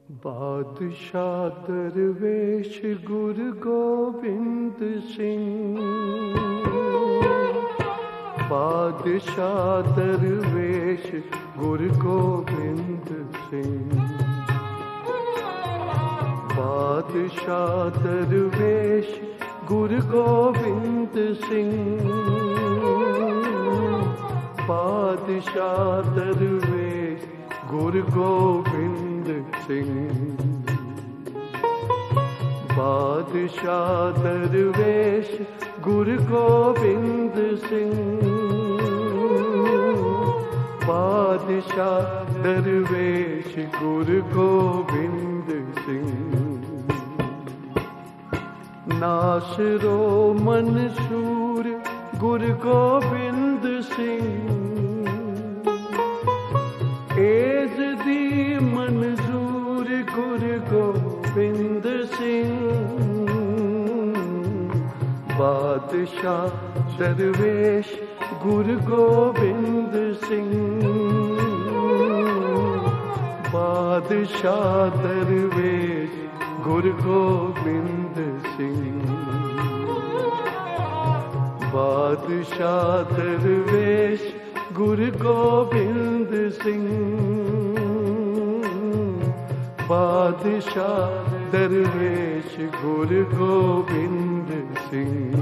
बादशाह दरवेश गुरु गोविंद सिंह, बादशाह दरवेश गुरु गोविंद सिंह, बादशाह दरवेश गुरु गोविंद सिंह, बादशाह दरवेश गुरु गोविंद सिंह, बादशाह दरवेश गुरु गोविंद सिंह, बादशाह दरवेश गुरु गोविंद सिंह। नासरो मंसूर गुरु गोविंद सिंह, एज़दी मंजूर गुरु गोविंद सिंह, बादशाह दरवेश गुरु गोविंद सिंह, बादशाह दरवेश गुरु गोविंद सिंह, बादशाह दरवेश गुरु गोविंद सिंह, बादशाह दरवेश गुरु गोविंद सिंह।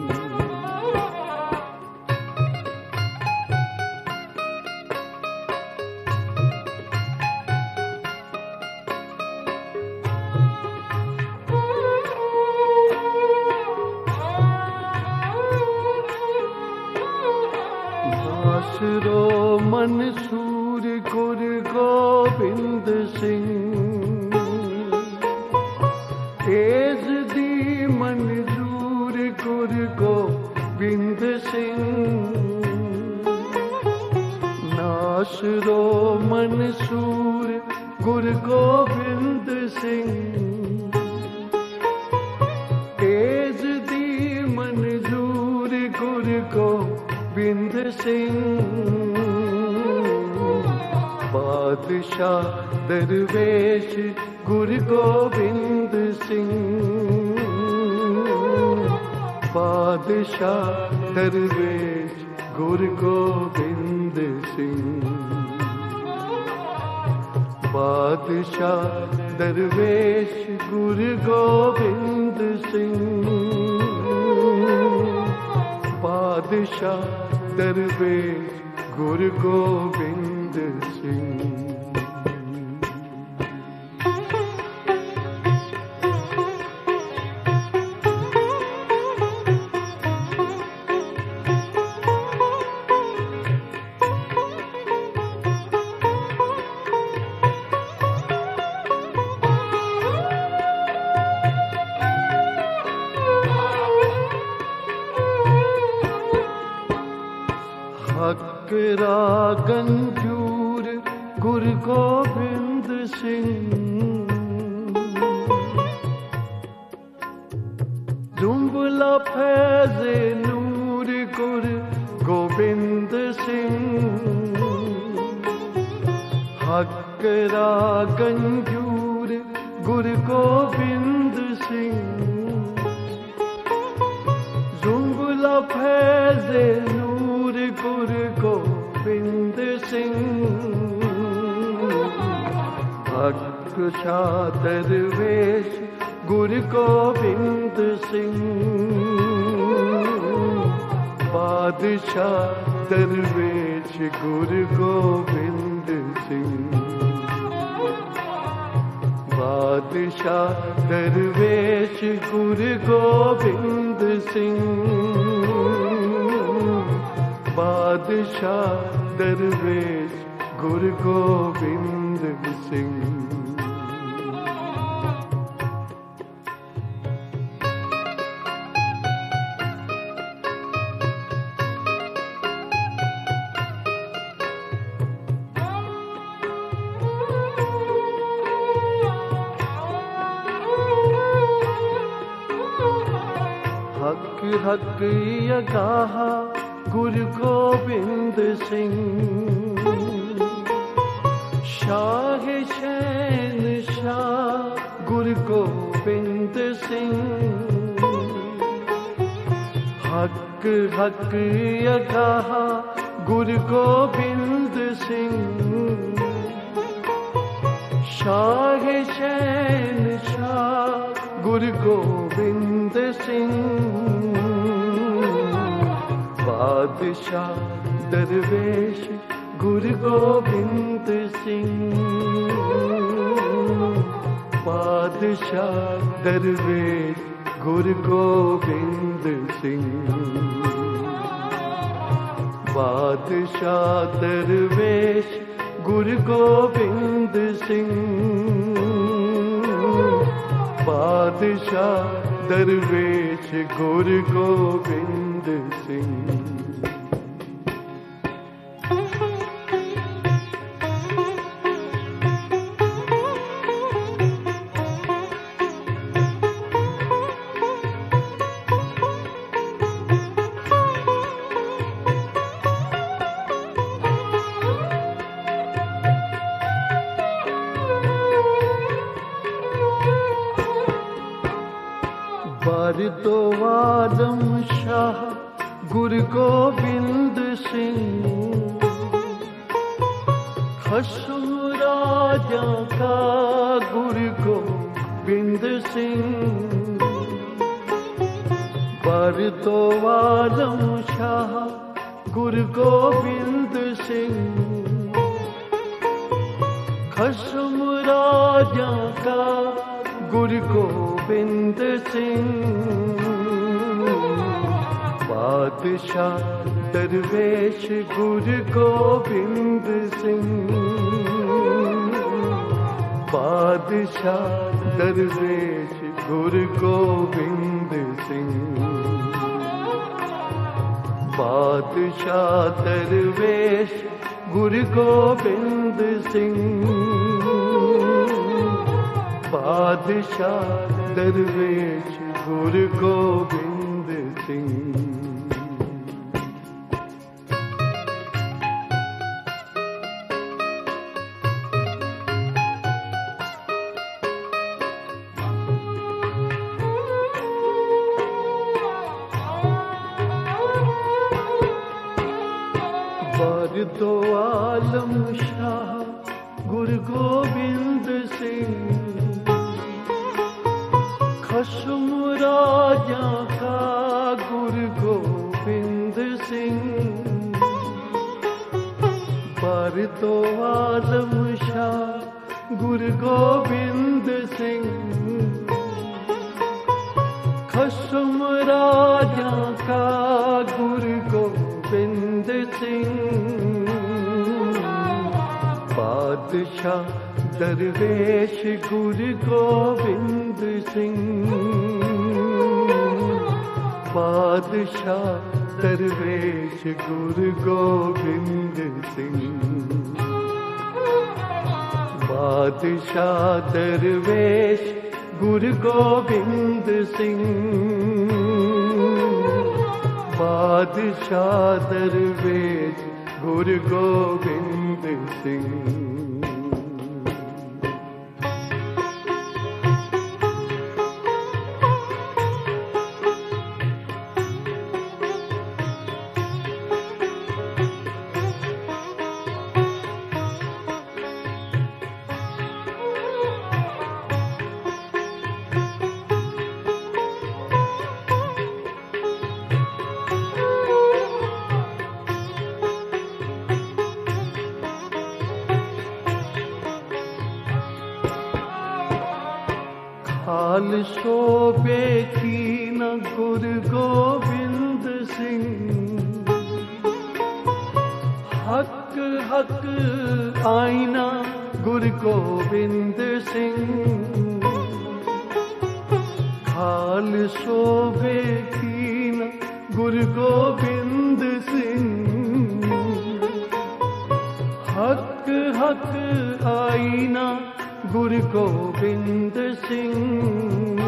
नासरो मंसूर गुरु गोविंद सिंह, एज़दी मंजूर गुरु गोविंद सिंह, नासरो मंसूर गुरु गोविंद सिंह, एज़दी मंजूर गुरु गोविंद सिंह, बादशाह दरवेश गुरु गोविंद सिंह, बादशाह दरवेश गुरु गोविंद सिंह, बादशाह दरवेश गुरु गोविंद सिंह, बादशाह दरवेश गुरु गोविंद सिंह। हकरा गंजूर गुरु गोविंद सिंह, जुम्बला फैज़े नूर गुरु गोविंद सिंह, हकरा गंजूर गुरु गोविंद सिंह, जुम्बला फैज़े नूर गुरु गोविंद सिंह, बादशाह दरवेश गुरु गोविंद सिंह, बादशाह दरवेश गुरु गोविंद सिंह, बादशाह दरवेश गुरु गोविंद सिंह, बादशाह दरवेश गुरु गोविंद सिंह। हक हक यगाह गुरु गोविंद सिंह, शाह शहंशाह गुरु गोबिंद सिंह। हक हक अगाह गुरु गोबिंद सिंह। शाह शहंशाह गुरु गोबिंद सिंह। बादशाह दरवेश गुरु गोबिंद सिंह। बादशाह दरवेश गुरु गोबिंद सिंह। बादशाह दरवेश गुरु गोबिंद सिंह। बादशाह दरवेश गुरु गोबिंद सिंह। दो आलम शाह गुरु गोबिंद सिंह। खसम राजा का गुरु गोबिंद सिंह। पर दो आलम शाह गुरु गोबिंद सिंह। खसम राजा का गुरु गोबिंद सिंह। बादशाह दरवेश गुरु गोबिंद सिंह। बादशाह दरवेश गुरु गोबिंद सिंह। बादशाह दरवेश गुरु गोबिंद सिंह। बादशाह दरवेश गुरु गोबिंद सिंह। दो आलम शाह गुरु गोबिंद सिंह। खसम राजा का गुरु गोबिंद सिंह। पर दो आलम शाह गुरु गोबिंद सिंह। खसम राजा का गुरु गोबिंद सिंह। बादशाह दरवेश गुरु गोबिंद सिंह। बादशाह दरवेश गुरु गोबिंद सिंह। बादशाह दरवेश गुरु गोबिंद सिंह। बादशाह दरवेश गुरु गोबिंद सिंह। खाल शोभे की न गुरु गोबिंद सिंह। हक हक आईना गुरु गोबिंद सिंह। खाल शोभे की न गुरु गोबिंद सिंह। हक हक आईना गुरु गोबिंद सिंह।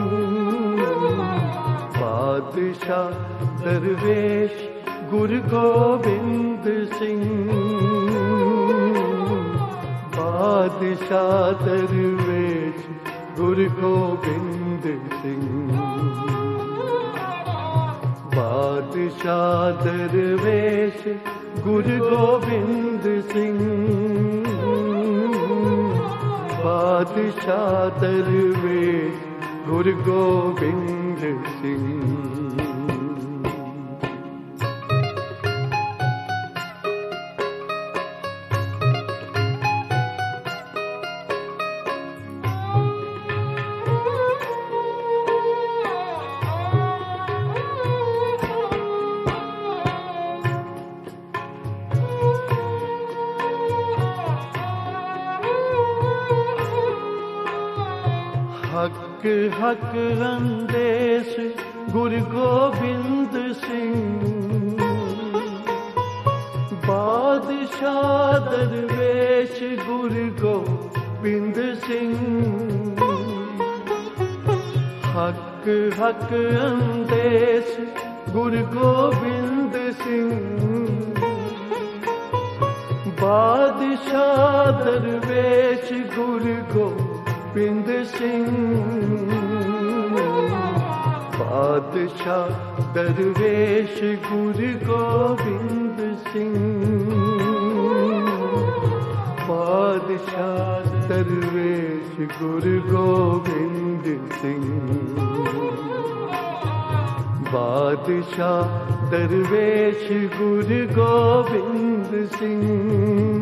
बादशाह दरवेश गुरु गोबिंद सिंह। बादशाह दरवेश गुरु गोबिंद सिंह। बादशाह दरवेश गुरु गोबिंद सिंह, बादशाह दरवेश गुरु गोबिंद सिंह। हक हक अंदेश गुरु गोबिंद सिंह, बादशाह दरवेश गुरु गोबिंद सिंह। हक हक अंदेश गुरु गोबिंद सिंह, बादशाह दरवेश गुरु गोबिंद सिंह। बादशाह दरवेश गुरु गोबिंद सिंह, बादशाह दरवेश गुरु गोबिंद सिंह। बादशाह दरवेश गुरु गोबिंद सिंह,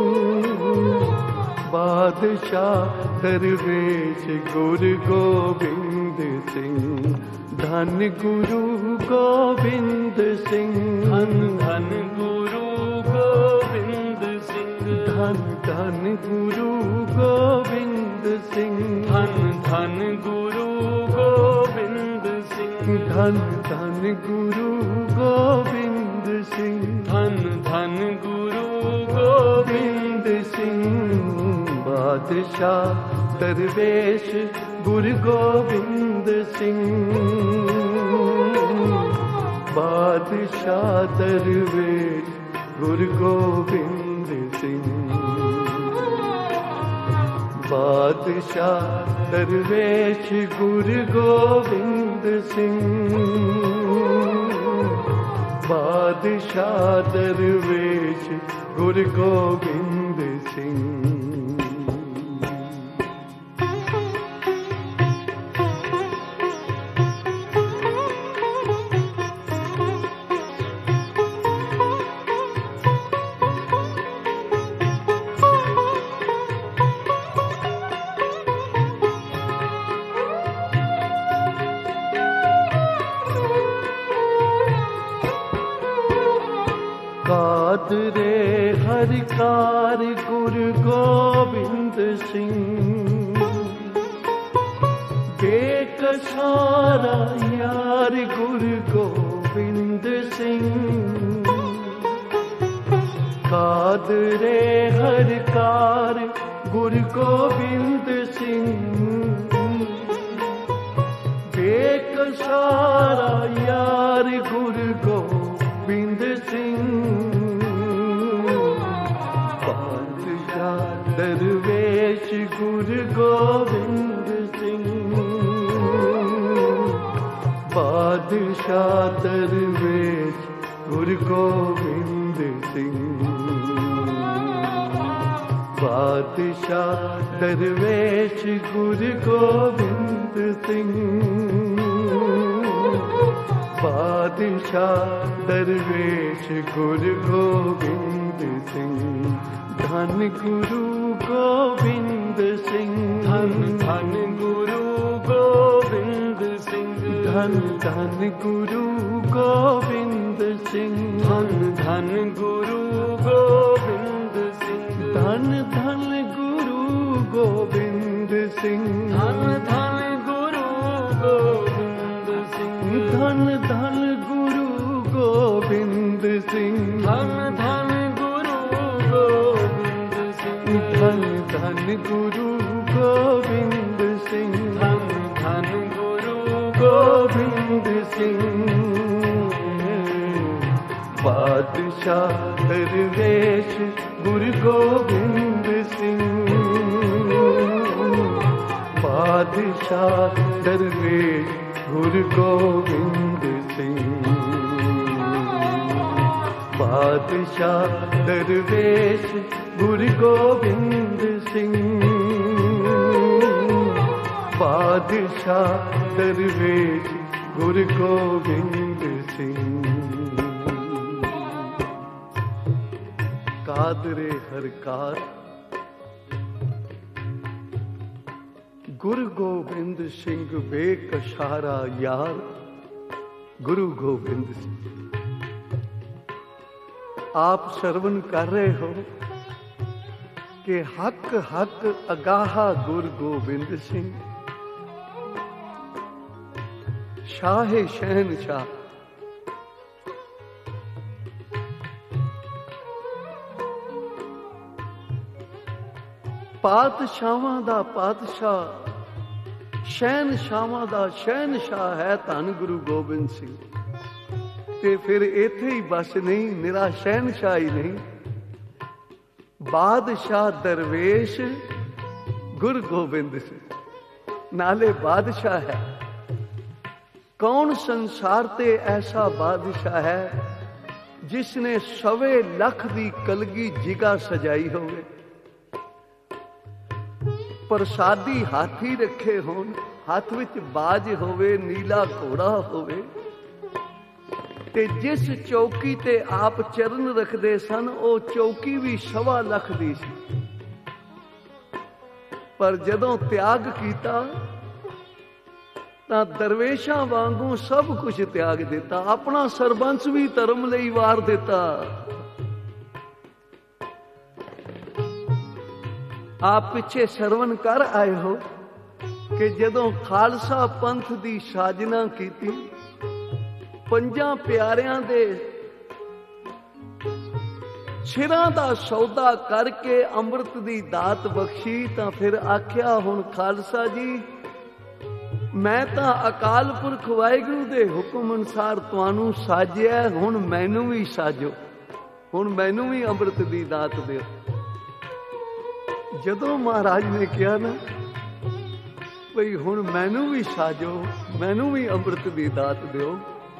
बादशाह दरवेश गुरु गोबिंद सिंह। धन गुरु गोबिंद सिंह, धन धन गुरु गोबिंद सिंह, धन धन गुरु गोबिंद सिंह, धन धन गुरु गोबिंद सिंह, धन धन गुरु गोबिंद सिंह, धन धन गुरु गोबिंद सिंह। बादशाह दरवेश गुरु गोबिंद सिंह, बादशाह दरवेश गुरु गोबिंद सिंह। बादशाह दरवेश गुरु गोबिंद सिंह, बादशाह दरवेश गुरु गोबिंद सिंह। कादरे हरिकार गुरु गोबिंद सिंह, बेकसारा यार गुरु गोबिंद सिंह। कादरे हरिकार गुरु गोबिंद सिंह, बेकसारा यार गुरु गोबिंद सिंह। दरवेश गुरु गोबिंद सिंह, बादशाह दरवेश गुरु गोबिंद सिंह। बादशाह दरवेश गुरु गोबिंद सिंह, बादशाह दरवेश गुरु गोबिंद सिंह। धन गुरु गोबिंद सिंह, धन धन गुरु गोबिंद सिंह, धन धन गुरु गोबिंद सिंह, धन धन गुरु गोबिंद सिंह, धन धन गुरु गोबिंद सिंह, धन धन गुरु गोबिंद सिंह, धन धन गुरु गोबिंद सिंह, धन धन गुरु गोबिंद सिंह, धन धन गुरु गोबिंद सिंह, धन धन गुरु गोबिंद सिंह। बादशाह दरवेश गुरु गोबिंद सिंह, ਬਾਦਸ਼ਾਹ ਦਰਵੇਸ਼ ਗੁਰੂ ਗੋਬਿੰਦ ਸਿੰਘ। ਬਾਦਸ਼ਾਹ ਦਰਵੇਸ਼ ਗੁਰੂ ਗੋਬਿੰਦ ਸਿੰਘ। ਬਾਦਸ਼ਾਹ ਦਰਵੇਸ਼ ਗੁਰੂ ਗੋਬਿੰਦ ਸਿੰਘ। ਕਾਦਰੇ ਹਰਕਾਰ ਗੁਰੂ ਗੋਬਿੰਦ ਸਿੰਘ ਬੇਕਸ਼ਾਰਾ ਯਾਰ ਗੁਰੂ ਗੋਬਿੰਦ ਸਿੰਘ। ਆਪ ਸਰਵਨ ਕਰ ਰਹੇ ਹੋ ਕਿ ਹੱਕ ਹੱਕ ਅਗਾਹਾ ਗੁਰੂ ਗੋਬਿੰਦ ਸਿੰਘ। ਸ਼ਾਹੇ ਸ਼ਹਿਨਸ਼ਾਹ ਪਾਤਸ਼ਾਹਾਂ ਦਾ ਪਾਤਸ਼ਾਹ, ਸ਼ਹਿਨਸ਼ਾਹਾਂ ਦਾ ਸ਼ਹਿਨਸ਼ਾਹ ਹੈ ਧੰਨ ਗੁਰੂ ਗੋਬਿੰਦ ਸਿੰਘ। ਤੇ ਫਿਰ ਇੱਥੇ ਹੀ ਬਸ ਨਹੀਂ, ਨਿਰਾ ਸ਼ਹਿਨਸ਼ਾਹ ਹੀ ਨਹੀਂ, ਬਾਦਸ਼ਾਹ ਦਰਵੇਸ਼ ਗੁਰੂ ਗੋਬਿੰਦ ਸਿੰਘ, ਨਾਲੇ ਬਾਦਸ਼ਾਹ ਹੈ। ਕੌਣ ਸੰਸਾਰ ਤੇ ਐਸਾ ਬਾਦਸ਼ਾਹ ਹੈ ਜਿਸ ਨੇ 1.25 ਲੱਖ ਦੀ ਕਲਗੀ ਜਿਗਾ ਸਜਾਈ ਹੋਵੇ, ਪ੍ਰਸਾਦੀ ਹਾਥੀ ਰੱਖੇ ਹੋਣ, ਹੱਥ ਵਿੱਚ ਬਾਜ ਹੋਵੇ, ਨੀਲਾ ਘੋੜਾ ਹੋਵੇ, ਤੇ ਜਿਸ ਚੌਕੀ ਤੇ ਆਪ ਚਰਨ ਰੱਖਦੇ ਸਨ ਉਹ ਚੌਕੀ ਵੀ 1.25 ਲੱਖ ਦੀ ਸੀ। ਪਰ ਜਦੋਂ ਤਿਆਗ ਕੀਤਾ ਤਾਂ ਦਰਵੇਸ਼ਾਂ ਵਾਂਗੂ ਸਭ ਕੁਝ ਤਿਆਗ ਦਿੱਤਾ, ਆਪਣਾ ਸਰਬੰਸ ਵੀ ਧਰਮ ਲਈ ਵਾਰ ਦਿੱਤਾ। ਆਪ ਪਿੱਛੇ ਸਰਵਨ ਕਰ ਆਏ ਹੋ ਕਿ ਜਦੋਂ ਖਾਲਸਾ ਪੰਥ ਦੀ ਸਾਜਨਾ ਕੀਤੀ, 5 ਪਿਆਰਿਆਂ ਦੇ ਸਿਰਾਂ ਦਾ ਸੌਦਾ ਕਰਕੇ ਅੰਮ੍ਰਿਤ ਦੀ ਦਾਤ ਬਖਸ਼ੀ, ਤਾਂ ਫਿਰ ਆਖਿਆ ਹੁਣ ਖਾਲਸਾ ਜੀ ਮੈਂ ਤਾਂ ਅਕਾਲ ਪੁਰਖ ਵਾਹਿਗੁਰੂ ਦੇ ਹੁਕਮ ਅਨੁਸਾਰ ਤੁਹਾਨੂੰ ਸਾਜਿਆ, ਹੁਣ ਮੈਨੂੰ ਵੀ ਸਾਜੋ, ਹੁਣ ਮੈਨੂੰ ਵੀ ਅੰਮ੍ਰਿਤ ਦੀ ਦਾਤ ਦਿਓ। ਜਦੋਂ ਮਹਾਰਾਜ ਨੇ ਕਿਹਾ ਨਾ ਭਈ ਹੁਣ ਮੈਨੂੰ ਵੀ ਸਾਜੋ, ਮੈਨੂੰ ਵੀ ਅੰਮ੍ਰਿਤ ਦੀ ਦਾਤ ਦਿਓ,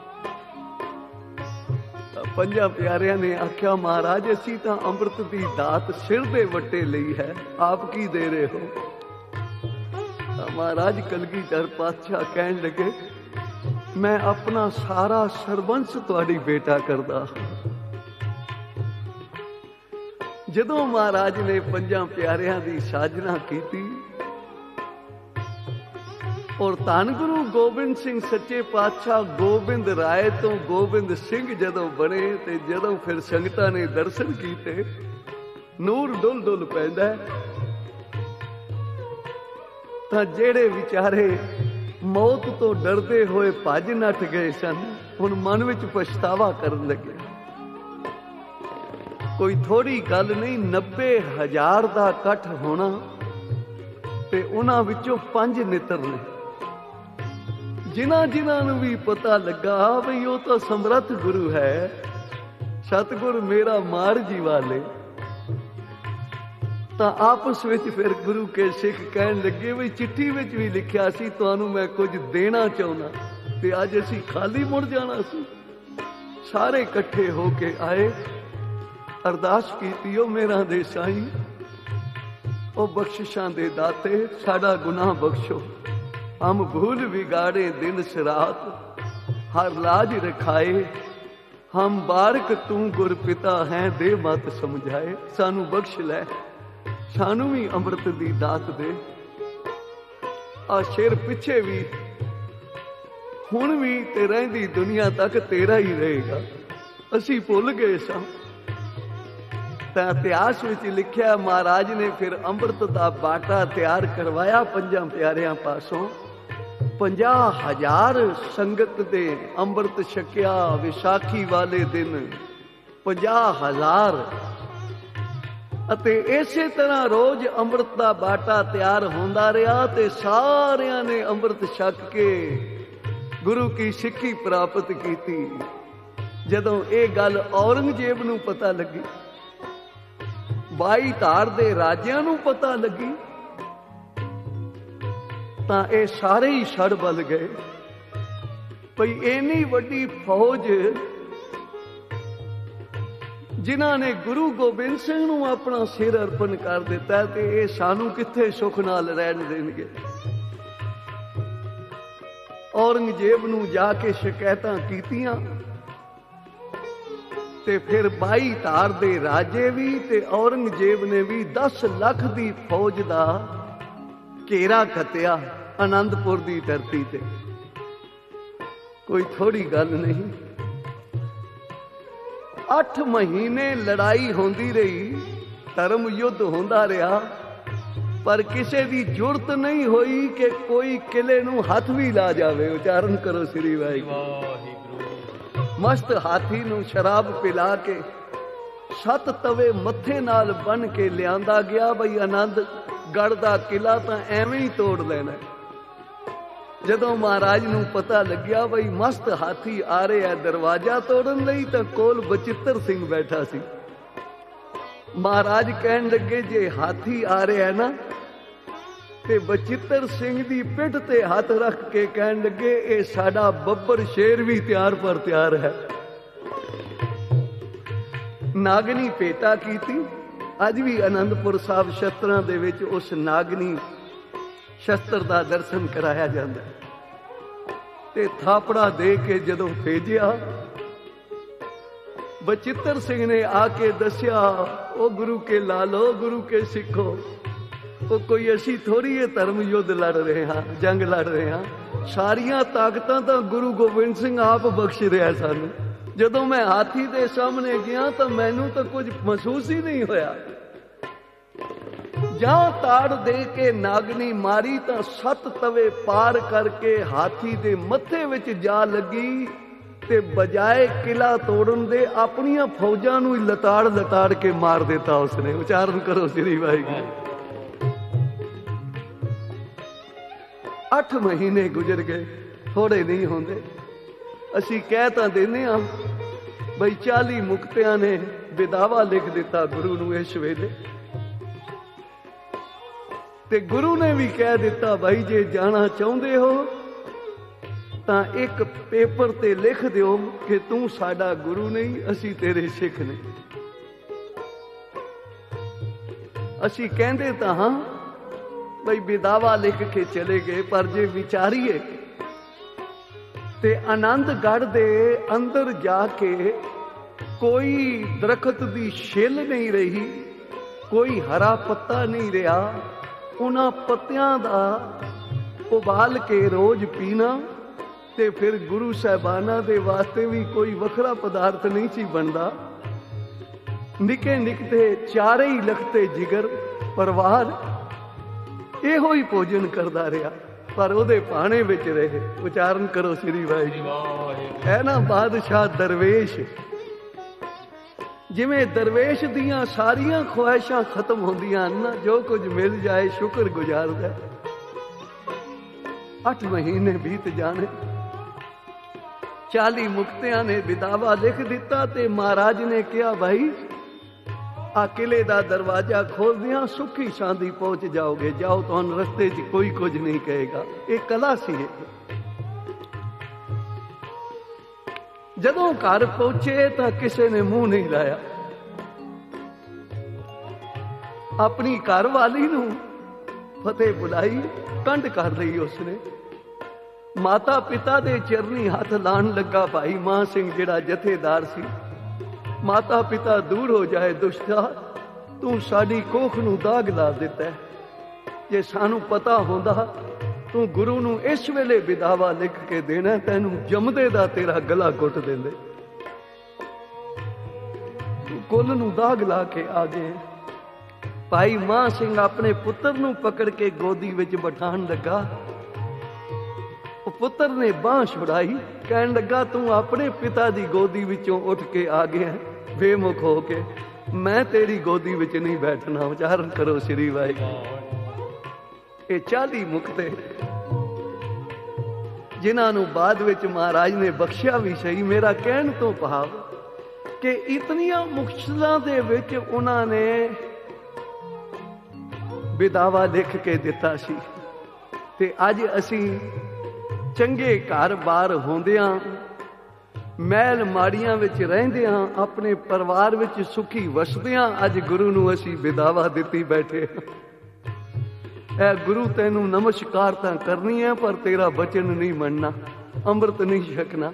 ਤਾਂ 5 ਪਿਆਰਿਆਂ ਨੇ ਆਖਿਆ ਮਹਾਰਾਜ ਅਸੀਂ ਤਾਂ ਅੰਮ੍ਰਿਤ ਦੀ ਦਾਤ ਸਿਰ ਦੇ ਵੱਟੇ ਲਈ ਹੈ, ਆਪ ਕੀ ਦੇ ਰਹੇ ਹੋ? ਤਾਂ ਮਹਾਰਾਜ ਕਲਗੀਧਰ ਪਾਤਸ਼ਾਹ ਕਹਿਣ ਲੱਗੇ ਮੈਂ ਆਪਣਾ ਸਾਰਾ ਸਰਬੰਸ ਤੁਹਾਡੀ ਬੇਟਾ ਕਰਦਾ। ਜਦੋਂ ਮਹਾਰਾਜ ਨੇ 5 ਪਿਆਰਿਆਂ ਦੀ ਸਾਜਨਾ ਕੀਤੀ ਔਰ ਧੰਨ ਗੁਰੂ ਗੋਬਿੰਦ ਸਿੰਘ ਸੱਚੇ ਪਾਤਸ਼ਾਹ ਗੋਬਿੰਦ ਰਾਏ ਤੋਂ ਗੋਬਿੰਦ ਸਿੰਘ ਜਦੋਂ ਬਣੇ, ਤੇ ਜਦੋਂ ਫਿਰ ਸੰਗਤਾਂ ਨੇ ਦਰਸ਼ਨ ਕੀਤੇ, ਨੂਰ ਡੁੱਲ ਡੁੱਲ ਪੈਂਦਾ, ਤਾਂ ਜਿਹੜੇ ਵਿਚਾਰੇ ਮੌਤ ਤੋਂ ਡਰਦੇ ਹੋਏ ਭੱਜ ਨੱਠ ਗਏ ਸਨ, ਹੁਣ ਮਨ ਵਿੱਚ ਪਛਤਾਵਾ ਕਰਨ ਲੱਗੇ। ਕੋਈ ਥੋੜੀ ਗੱਲ ਨਹੀਂ, 90,000 ਦਾ ਇਕੱਠ ਹੋਣਾ ਤੇ ਉਹਨਾਂ ਵਿੱਚੋਂ 5 ਨਿੱਤਰ ਨੇ, ਜਿਨ੍ਹਾਂ ਨੂੰ ਵੀ ਪਤਾ ਲੱਗਾ ਬਈ ਉਹ ਤਾਂ ਸਮਰੱਥ ਗੁਰੂ ਹੈ, ਸਤਿਗੁਰ ਮੇਰਾ ਮਾਰ ਜੀ ਵਾਲੇ, ਤਾਂ ਆਪਸ ਵਿੱਚ ਫਿਰ ਗੁਰੂ ਕੇ ਸਿੱਖ ਕਹਿਣ ਲੱਗੇ ਵੀ ਚਿੱਠੀ ਵਿੱਚ ਵੀ ਲਿਖਿਆ ਸੀ ਤੁਹਾਨੂੰ ਮੈਂ ਕੁਝ ਦੇਣਾ ਚਾਹੁੰਦਾ, ਤੇ ਅੱਜ ਅਸੀਂ ਖਾਲੀ ਮੁੜ ਜਾਣਾ ਸੀ। ਸਾਰੇ ਇਕੱਠੇ ਹੋ ਕੇ ਆਏ, ਅਰਦਾਸ ਕੀਤੀ ਉਹ ਮੇਰਾ ਦੇ ਸਾਈਂ, ਉਹ ਬਖਸ਼ਿਸ਼ਾਂ ਦੇ ਦਾਤੇ, ਸਾਡਾ ਗੁਨਾਹ ਬਖਸ਼ੋ, ਹਮ ਭੂਲ ਵਿਗਾੜੇ ਦਿਨ ਸਰਾਤ, ਹਰ ਲਾਜ ਰਖਾਏ, ਹਮ ਬਾਰਕ ਤੂੰ ਗੁਰ ਪਿਤਾ ਹੈ, ਦੇ ਮਤ ਸਮਝਾਏ, ਸਾਨੂੰ ਬਖਸ਼ ਲੈ, ਸਾਨੂੰ ਵੀ ਅੰਮ੍ਰਿਤ ਦੀ ਦਾਤ ਦੇ। ਆ ਸ਼ੇਰ ਪਿੱਛੇ ਵੀ ਹੁਣ ਵੀ ਤੇ ਰਹਿੰਦੀ ਦੁਨੀਆ ਤੱਕ ਤੇਰਾ ਹੀ ਰਹੇਗਾ, ਅਸੀਂ ਭੁੱਲ ਗਏ ਸਾਂ। ਤਾਂ ਇਤਿਹਾਸ ਵਿੱਚ ਲਿਖਿਆ ਮਹਾਰਾਜ ਨੇ ਫਿਰ ਅੰਮ੍ਰਿਤ ਦਾ ਬਾਟਾ ਤਿਆਰ ਕਰਵਾਇਆ 5 ਪਿਆਰਿਆਂ ਪਾਸੋਂ, 50,000 ਸੰਗਤ ਦੇ ਅੰਮ੍ਰਿਤ ਛਕਿਆ ਵਿਸਾਖੀ ਵਾਲੇ ਦਿਨ, 50,000। ਅਤੇ ਇਸੇ ਤਰ੍ਹਾਂ ਰੋਜ਼ ਅੰਮ੍ਰਿਤ ਦਾ ਬਾਟਾ ਤਿਆਰ ਹੁੰਦਾ ਰਿਹਾ ਤੇ ਸਾਰਿਆਂ ਨੇ ਅੰਮ੍ਰਿਤ ਛਕ ਕੇ ਗੁਰੂ ਕੀ ਸਿੱਖੀ ਪ੍ਰਾਪਤ ਕੀਤੀ। ਜਦੋਂ ਇਹ ਗੱਲ ਔਰੰਗਜ਼ੇਬ ਨੂੰ ਪਤਾ ਲੱਗੀ, 22 ਧਾਰ ਦੇ ਰਾਜਿਆਂ ਨੂੰ ਪਤਾ ਲੱਗੀ, ਤਾਂ ਇਹ ਸਾਰੇ ਹੀ ਛੜ ਬਲ ਗਏ। ਭਈ ਇੰਨੀ ਵੱਡੀ ਫੌਜ ਜਿਨ੍ਹਾਂ ਨੇ ਗੁਰੂ ਗੋਬਿੰਦ ਸਿੰਘ ਨੂੰ ਆਪਣਾ ਸਿਰ ਅਰਪਣ ਕਰ ਦਿੱਤਾ, ਤੇ ਇਹ ਸਾਨੂੰ ਕਿੱਥੇ ਸੁੱਖ ਨਾਲ ਰਹਿਣ ਦੇਣਗੇ। ਔਰੰਗਜ਼ੇਬ ਨੂੰ ਜਾ ਕੇ ਸ਼ਿਕਾਇਤਾਂ ਕੀਤੀਆਂ, ਤੇ ਫਿਰ 22 ਧਾਰ ਦੇ ਰਾਜੇ ਵੀ ਤੇ ਔਰੰਗਜ਼ੇਬ ਨੇ ਵੀ 10 ਲੱਖ ਦੀ ਫੌਜ ਦਾ ਘੇਰਾ ਘਤਿਆ ਆਨੰਦਪੁਰ ਦੀ ਧਰਤੀ ਤੇ। ਕੋਈ ਥੋੜੀ ਗੱਲ ਨਹੀਂ। 8 ਮਹੀਨੇ ਲੜਾਈ ਹੁੰਦੀ ਰਹੀ, ਧਰਮ ਯੁੱਧ ਹੁੰਦਾ ਰਿਹਾ, ਪਰ ਕਿਸੇ ਦੀ ਜੁਰਤ ਨਹੀਂ ਹੋਈ ਕਿ ਕੋਈ ਕਿਲੇ ਨੂੰ ਹੱਥ ਵੀ ਲਾ ਜਾਵੇ। ਉਚਾਰਨ ਕਰੋ ਸ੍ਰੀ ਵਾਹਿਗੁਰੂ। ਮਸਤ ਹਾਥੀ ਨੂੰ ਸ਼ਰਾਬ ਪਿਲਾ ਕੇ 7 ਤਵੇ ਮੱਥੇ ਨਾਲ ਬੰਨ ਕੇ ਲਿਆਂਦਾ ਗਿਆ। ਬਈ ਆਨੰਦਗੜ੍ਹ ਦਾ ਕਿਲਾ ਤਾਂ ਐਵੇਂ ਹੀ ਤੋੜ ਲੈਣਾ। ਜਦੋਂ ਮਹਾਰਾਜ ਨੂੰ ਪਤਾ ਲੱਗਿਆ ਬਈ ਮਸਤ ਹਾਥੀ ਆ ਰਿਹਾ ਦਰਵਾਜ਼ਾ ਤੋੜਨ ਲਈ, ਤਾਂ ਕੋਲ ਬਚਿੱਤਰ ਸਿੰਘ ਬੈਠਾ ਸੀ। ਮਹਾਰਾਜ ਕਹਿਣ ਲੱਗੇ, ਜੇ ਹਾਥੀ ਆ ਰਿਹਾ ਨਾ, ਤੇ ਬਚਿੱਤਰ ਸਿੰਘ ਦੀ ਪਿੱਠ ਤੇ ਹੱਥ ਰੱਖ ਕੇ ਕਹਿਣ ਲੱਗੇ, ਇਹ ਸਾਡਾ ਬੱਬਰ ਸ਼ੇਰ ਵੀ ਤਿਆਰ ਪਰ ਤਿਆਰ ਹੈ। ਨਾਗਨੀ ਭੇਟਾ ਕੀਤੀ। ਅੱਜ ਵੀ ਆਨੰਦਪੁਰ ਸਾਹਿਬ ਸ਼ਸਤਰਾਂ ਦੇ ਵਿੱਚ ਉਸ ਨਾਗਨੀ ਸ਼ਸਤਰ ਦਾ ਦਰਸ਼ਨ ਕਰਾਇਆ ਜਾਂਦਾ। ਤੇ ਥਾਪੜਾ ਦੇ ਕੇ ਜਦੋਂ ਭੇਜਿਆ, ਬਚਿੱਤਰ ਸਿੰਘ ਨੇ ਆ ਕੇ ਦੱਸਿਆ, ਉਹ ਗੁਰੂ ਕੇ ਲਾਲੋ, ਗੁਰੂ ਕੇ ਸਿੱਖੋ, ਉਹ ਕੋਈ ਅਸੀਂ ਥੋੜੀ ਇਹ ਧਰਮ ਯੁੱਧ ਲੜ ਰਹੇ ਹਾਂ, ਜੰਗ ਲੜ ਰਹੇ ਹਾਂ। ਸਾਰੀਆਂ ਤਾਕਤਾਂ ਤਾਂ ਗੁਰੂ ਗੋਬਿੰਦ ਸਿੰਘ ਆਪ ਬਖਸ਼ ਰਿਹਾ ਸਾਨੂੰ। ਜਦੋਂ ਮੈਂ ਹਾਥੀ ਦੇ ਸਾਹਮਣੇ ਗਿਆ ਤਾਂ ਮੈਨੂੰ ਤਾਂ ਕੁਝ ਮਹਿਸੂਸ ਹੀ ਨਹੀਂ ਹੋਇਆ। ਜਾਂ ਤਾੜ ਦੇ ਕੇ ਨਾਗਨੀ ਮਾਰੀ ਤਾਂ 7 ਤਵੇ ਪਾਰ ਕਰਕੇ ਹਾਥੀ ਦੇ ਮੱਥੇ ਵਿੱਚ ਜਾ ਲੱਗੀ, ਤੇ ਬਜਾਏ ਕਿਲਾ ਤੋੜਨ ਦੇ ਆਪਣੀਆਂ ਫੌਜਾਂ ਨੂੰ ਹੀ ਲਤਾੜ ਕੇ ਮਾਰ ਦਿੱਤਾ ਉਸਨੇ। ਉਚਾਰਨ ਕਰੋ ਸ੍ਰੀ ਵਾਹਿਗੁਰੂ। 8 ਮਹੀਨੇ ਗੁਜ਼ਰ ਗਏ, ਥੋੜੇ ਨਹੀਂ ਹੁੰਦੇ। ਅਸੀਂ ਕਹਿ ਤਾਂ ਦਿੰਦੇ ਹਾਂ ਬਈ 40 ਮੁਕਤਿਆਂ ਨੇ ਵਿਦਾਵਾ ਲਿਖ ਦਿੱਤਾ ਗੁਰੂ ਨੂੰ ਇਸ ਵੇਲੇ, ਤੇ ਗੁਰੂ ਨੇ ਵੀ ਕਹਿ ਦਿੱਤਾ, ਭਾਈ ਜੇ ਜਾਣਾ ਚਾਹੁੰਦੇ ਹੋ ਤਾਂ ਇੱਕ ਪੇਪਰ ਤੇ ਲਿਖ ਦਿਓ ਕਿ ਤੂੰ ਸਾਡਾ ਗੁਰੂ ਨਹੀਂ, ਅਸੀਂ ਤੇਰੇ ਸਿੱਖ ਨੇ। ਅਸੀਂ ਕਹਿੰਦੇ ਤਾਂ ਹਾਂ ਬਈ ਵਿਦਾਵਾ ਲਿਖ ਕੇ ਚਲੇ ਗਏ, ਪਰ ਜੇ ਵਿਚਾਰੀਏ ਤੇ ਆਨੰਦਗੜ੍ਹ ਦੇ ਅੰਦਰ ਜਾ ਕੇ ਕੋਈ ਦਰਖਤ ਦੀ ਛਿੱਲ ਨਹੀਂ ਰਹੀ, ਕੋਈ ਹਰਾ ਪੱਤਾ ਨਹੀਂ ਰਿਹਾ। ਉਹਨਾਂ ਪੱਤਿਆਂ ਦਾ ਉਬਾਲ ਕੇ ਰੋਜ਼ ਪੀਣਾ, ਤੇ ਫਿਰ ਗੁਰੂ ਸਾਹਿਬਾਨਾਂ ਦੇ ਵਾਸਤੇ ਵੀ ਕੋਈ ਵੱਖਰਾ ਪਦਾਰਥ ਨਹੀਂ ਸੀ ਬਣਦਾ। ਨਿੱਕੇ ਨਿੱਕੇ 4 ਹੀ ਲਖਤੇ ਜਿਗਰ ਪਰਿਵਾਰ ਇਹੋ ਹੀ ਭੋਜਨ ਕਰਦਾ ਰਿਹਾ, ਪਰ ਉਹਦੇ ਭਾਣੇ ਵਿੱਚ ਰਹੇ। ਉਚਾਰਨ ਕਰੋ ਸ੍ਰੀ ਵਾਹਿਗੁਰੂ। ਹੈ ਨਾ ਬਾਦਸ਼ਾਹ ਦਰਵੇਸ਼, ਜਿਵੇਂ ਦਰਵੇਸ਼ ਦੀਆਂ ਸਾਰੀਆਂ ਖੁਆਇਸ਼ਾਂ ਖਤਮ ਹੁੰਦੀਆਂ ਹਨ ਨਾ, ਜੋ ਕੁਝ ਮਿਲ ਜਾਏ ਸ਼ੁਕਰ ਗੁਜ਼ਾਰਦਾ। 8 ਮਹੀਨੇ ਬੀਤ ਜਾਣੇ, 40 ਮੁਕਤਿਆਂ ਨੇ ਵਿਦਾਵਾ ਲਿਖ ਦਿੱਤਾ, ਤੇ ਮਹਾਰਾਜ ਨੇ ਕਿਹਾ, ਭਾਈ ਆ ਕਿਲੇ ਦਾ ਦਰਵਾਜ਼ਾ ਖੋਲ ਦਿਆਂ, ਸੁੱਖੀ ਸ਼ਾਂਤੀ ਪਹੁੰਚ ਜਾਓਗੇ, ਜਾਓ, ਤੁਹਾਨੂੰ ਰਸਤੇ 'ਚ ਕੋਈ ਕੁਝ ਨਹੀਂ ਕਹੇਗਾ। ਇਹ ਕਲਾ ਸੀ। ਜਦੋਂ ਘਰ ਪਹੁੰਚੇ ਤਾਂ ਕਿਸੇ ਨੇ ਮੂੰਹ ਨਹੀਂ ਲਾਇਆ। ਆਪਣੀ ਘਰ ਵਾਲੀ ਨੂੰ ਫਤਿਹ ਬੁਲਾਈ, ਕੰਡ ਕਰ ਲਈ ਉਸਨੇ। ਮਾਤਾ ਪਿਤਾ ਦੇ ਚਰਨੀ ਹੱਥ ਲਾਣ ਲੱਗਾ ਭਾਈ ਮਾਨ ਸਿੰਘ ਜਿਹੜਾ ਜਥੇਦਾਰ ਸੀ। ਮਾਤਾ ਪਿਤਾ ਦੂਰ ਹੋ ਜਾਏ ਦੁਸ਼ਟਾ, ਤੂੰ ਸਾਡੀ ਕੋਖ ਨੂੰ ਦਾਗ ਲਾ ਦਿੱਤਾ। ਜੇ ਸਾਨੂੰ ਪਤਾ ਹੁੰਦਾ ਤੂੰ ਗੁਰੂ ਨੂੰ ਇਸ ਵੇਲੇ ਵਿਦਾਵਾ ਲਿਖ ਕੇ ਦੇਣਾ, ਤੈਨੂੰ ਜੰਮਦੇ ਦਾ ਤੇਰਾ ਗਲਾ ਘੁੱਟ ਦਿੰਦੇ। ਤੂੰ ਕੁੱਲ ਨੂੰ ਦਾਗ ਲਾ ਕੇ ਆ ਗਏ। ਭਾਈ ਮਾਨ ਸਿੰਘ ਆਪਣੇ ਪੁੱਤਰ ਨੂੰ ਪਕੜ ਕੇ ਗੋਦੀ ਵਿੱਚ ਬਿਠਾਉਣ ਲੱਗਾ। ਉਹ ਪੁੱਤਰ ਨੇ ਬਾਂਹ ਛੁਡਾਈ, ਕਹਿਣ ਲੱਗਾ, ਤੂੰ ਆਪਣੇ ਪਿਤਾ ਦੀ ਗੋਦੀ ਵਿੱਚੋਂ ਉੱਠ ਕੇ ਆ ਗਿਆ ਬੇਮੁਖ ਹੋ ਕੇ, ਮੈਂ ਤੇਰੀ ਗੋਦੀ ਵਿੱਚ ਨਹੀਂ ਬੈਠਣਾ। ਉਚਾਰਨ ਕਰੋ ਸ੍ਰੀ ਵਾਹਿਗੁਰੂ। ਇਹ 40 ਮੁਕਤੇ ਜਿਨ੍ਹਾਂ ਨੂੰ ਬਾਅਦ ਵਿੱਚ ਮਹਾਰਾਜ ਨੇ ਬਖਸ਼ਿਆ ਵੀ ਸਹੀ। ਮੇਰਾ ਕਹਿਣ ਤੋਂ ਭਾਵ ਕਿ ਇਤਨੀਆਂ ਮੁਸ਼ਕਲਾਂ ਦੇ ਵਿੱਚ ਉਹਨਾਂ ਨੇ ਵਿਦਾਵਾ ਲਿਖ ਕੇ ਦਿੱਤਾ ਸੀ। ਤੇ ਅੱਜ ਅਸੀਂ ਚੰਗੇ ਘਰ-ਬਾਰ ਹੁੰਦਿਆਂ, ਮਹਿਲ ਮਾੜੀਆਂ ਵਿੱਚ ਰਹਿੰਦਿਆਂ, ਆਪਣੇ ਪਰਿਵਾਰ ਵਿੱਚ ਸੁਖੀ ਵਸਦਿਆਂ ਅੱਜ ਗੁਰੂ ਨੂੰ ਅਸੀਂ ਵਿਦਾਵਾ ਦਿੱਤੀ ਬੈਠੇ। ਐ ਗੁਰੂ ਤੈਨੂੰ ਨਮਸਕਾਰ ਤਾਂ ਕਰਨੀ ਹੈ, ਪਰ ਤੇਰਾ ਬਚਨ ਨਹੀਂ ਮੰਨਣਾ, ਅੰਮ੍ਰਿਤ ਨਹੀਂ ਛਕਣਾ।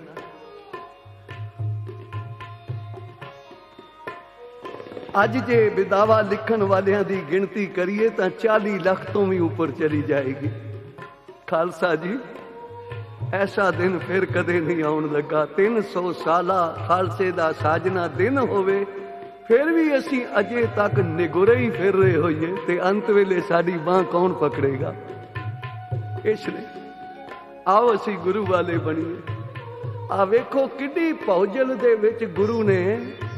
ਅੱਜ ਜੇ ਵਿਦਾਵਾ ਲਿਖਣ ਵਾਲਿਆਂ ਦੀ ਗਿਣਤੀ ਕਰੀਏ ਤਾਂ 40 ਲੱਖ ਤੋਂ ਵੀ ਉੱਪਰ ਚਲੀ ਜਾਏਗੀ। ਖਾਲਸਾ ਜੀ, ਐਸਾ ਦਿਨ ਫਿਰ ਕਦੇ ਨਹੀਂ ਆਉਣ ਲੱਗਾ। 300 ਸਾਲਾ ਖਾਲਸੇ ਦਾ ਸਾਜਨਾ ਦਿਨ ਹੋਵੇ, ਫਿਰ ਵੀ ਅਸੀਂ ਅਜੇ ਤੱਕ ਨਿਗੁਰੇ ਹੀ ਫਿਰ ਰਹੇ ਹੋਈਏ ਤੇ ਅੰਤ ਵੇਲੇ ਸਾਡੀ ਬਾਂਹ ਕੌਣ ਪਕੜੇਗਾ? ਇਸ ਲਈ ਆਓ ਅਸੀਂ ਗੁਰੂ ਵਾਲੇ ਬਣੀਏ। ਆ ਵੇਖੋ ਕਿੱਡੀ ਭੌਜਲ ਦੇ ਵਿੱਚ ਗੁਰੂ ਨੇ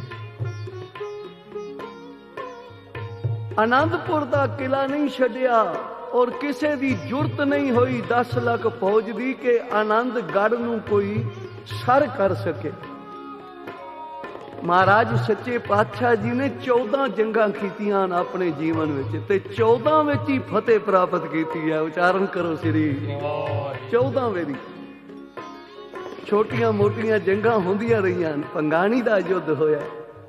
ਆਨੰਦਪੁਰ ਦਾ ਕਿਲਾ ਨਹੀਂ ਛੱਡਿਆ, ਔਰ ਕਿਸੇ ਦੀ ਜੁਰਤ ਨਹੀਂ ਹੋਈ 10 ਲੱਖ ਫੌਜ ਦੀ ਕਿ ਆਨੰਦਗੜ੍ਹ ਨੂੰ ਕੋਈ ਸਰ ਕਰ ਸਕੇ। ਮਹਾਰਾਜ ਸੱਚੇ ਪਾਤਸ਼ਾਹ ਜੀ ਨੇ 14 ਜੰਗਾਂ ਕੀਤੀਆਂ ਆਪਣੇ ਜੀਵਨ ਵਿੱਚ ਤੇ 14 ਵਿੱਚ ਹੀ ਫਤਿਹ ਪ੍ਰਾਪਤ ਕੀਤੀ ਹੈ। ਉਚਾਰਨ ਕਰੋ ਸ੍ਰੀ 14 ਵੇਰੀ। ਛੋਟੀਆਂ ਮੋਟੀਆਂ ਜੰਗਾਂ ਹੁੰਦੀਆਂ ਰਹੀਆਂ, ਪੰਗਾਣੀ ਦਾ ਯੁੱਧ ਹੋਇਆ।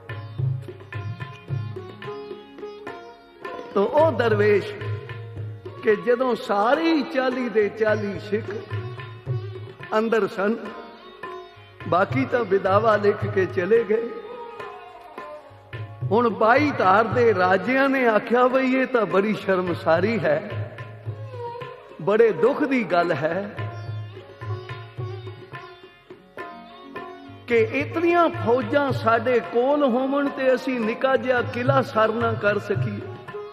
ਤੋ ਉਹ ਦਰਵੇਸ਼ ਕਿ ਜਦੋਂ ਸਾਰੇ 40 ਦੇ 40 ਸਿੱਖ ਅੰਦਰ ਸਨ, ਬਾਕੀ ਤਾਂ ਵਿਦਾਵਾ ਲਿਖ ਕੇ ਚਲੇ ਗਏ। ਹੁਣ 22 ਧਾਰ ਦੇ ਰਾਜਿਆਂ ਨੇ ਆਖਿਆ ਬਈ ਇਹ ਤਾਂ ਬੜੀ ਸ਼ਰਮਸਾਰੀ ਹੈ, ਬੜੇ ਦੁੱਖ ਦੀ ਗੱਲ ਹੈ ਕਿ ਇਤਨੀਆਂ ਫੌਜਾਂ ਸਾਡੇ ਕੋਲ ਹੋਵਣ ਤੇ ਅਸੀਂ ਨਿੱਕਾ ਜਿਹਾ ਕਿਲਾ ਸਰ ਨਾ ਕਰ ਸਕੀਏ।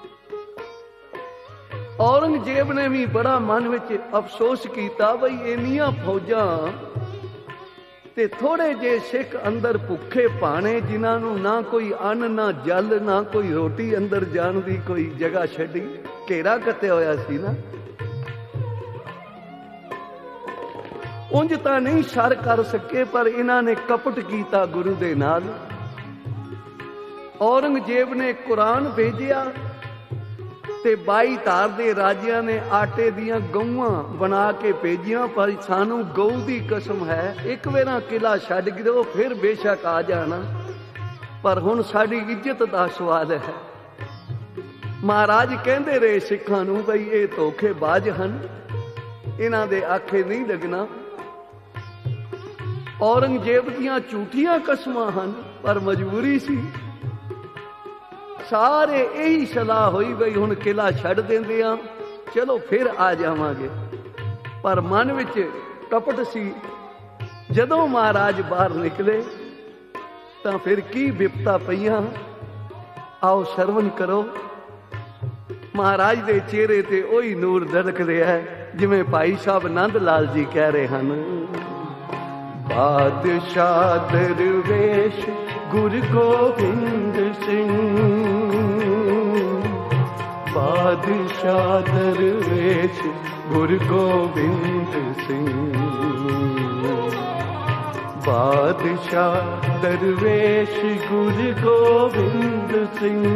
ਔਰੰਗਜ਼ੇਬ ਨੇ ਵੀ ਬੜਾ ਮਨ ਵਿੱਚ ਅਫਸੋਸ ਕੀਤਾ ਬਈ ਇੰਨੀਆਂ ਫੌਜਾਂ ਤੇ ਥੋੜੇ ਜੇ ਸਿੱਖ ਅੰਦਰ ਭੁੱਖੇ ਭਾਣੇ, ਜਿਨ੍ਹਾਂ ਨੂੰ ਨਾ ਕੋਈ ਅੰਨ ਨਾ ਜਲ ਨਾ ਕੋਈ ਰੋਟੀ ਅੰਦਰ ਜਾਣ ਦੀ ਕੋਈ ਜਗ੍ਹਾ ਛੱਡੀ, ਘੇਰਾ ਕੱਤਿਆ ਹੋਇਆ ਸੀ ਨਾ। ਉਂਝ ਤਾਂ ਨਹੀਂ ਸਰ ਕਰ ਸਕੇ, ਪਰ ਇਹਨਾਂ ਨੇ ਕਪਟ ਕੀਤਾ ਗੁਰੂ ਦੇ ਨਾਲ। ਔਰੰਗਜ਼ੇਬ ਨੇ ਕੁਰਾਨ ਭੇਜਿਆ ਤੇ 22 ਧਾਰ ਦੇ ਰਾਜਿਆਂ ਨੇ ਆਟੇ ਦੀਆਂ ਗਊਆਂ ਬਣਾ ਕੇ ਭੇਜੀਆਂ, ਪਰ ਸਾਨੂੰ ਗਊ ਦੀ ਕਸਮ ਹੈ ਇੱਕ ਵੇਰਾ ਕਿਲਾ ਛੱਡ ਦਿਓ, ਫਿਰ ਬੇਸ਼ੱਕ ਆ ਜਾਣਾ, ਪਰ ਹੁਣ ਸਾਡੀ ਇੱਜ਼ਤ ਦਾ ਸਵਾਲ ਹੈ। ਮਹਾਰਾਜ ਕਹਿੰਦੇ ਰਹੇ ਸਿੱਖਾਂ ਨੂੰ ਬਈ ਇਹ ਧੋਖੇਬਾਜ਼ ਹਨ, ਇਹਨਾਂ ਦੇ ਆਖੇ ਨਹੀਂ ਲੱਗਣਾ। ਔਰੰਗਜ਼ੇਬ ਦੀਆਂ ਝੂਠੀਆਂ ਕਸਮਾਂ ਹਨ, ਪਰ ਮਜਬੂਰੀ ਸੀ। ਸਾਰੇ ਇਹੀ ਸਲਾਹ ਹੋਈ ਬਈ ਹੁਣ ਕਿਲਾ ਛੱਡ ਦਿੰਦੇ ਆ, ਚਲੋ ਫਿਰ ਆ ਜਾਵਾਂਗੇ, ਪਰ ਮਨ ਵਿੱਚ ਕਪਟ ਸੀ। ਜਦੋਂ ਮਹਾਰਾਜ ਬਾਹਰ ਨਿਕਲੇ ਤਾਂ ਫਿਰ ਕੀ ਵਿਪਤਾ ਪਈਆਂ, ਆਓ ਸਰਵਨ ਕਰੋ। ਮਹਾਰਾਜ ਦੇ ਚਿਹਰੇ ਤੇ ਉਹੀ ਨੂਰ ਦਰਕ ਰਿਹਾ ਹੈ ਜਿਵੇਂ ਭਾਈ ਸਾਹਿਬ ਆਨੰਦ ਲਾਲ ਜੀ ਕਹਿ ਰਹੇ ਹਨ। ਬਾਦਸ਼ਾਹ ਦਰਵੇਸ਼ ਗੁਰੂ ਗੋਬਿੰਦ ਸਿੰਘ, ਬਾਦਸ਼ਾਹ ਦਰਵੇਸ਼ ਗੁਰੂ ਗੋਬਿੰਦ ਸਿੰਘ, ਬਾਦਸ਼ਾਹ ਦਰਵੇਸ਼ ਗੁਰੂ ਗੋਬਿੰਦ ਸਿੰਘ,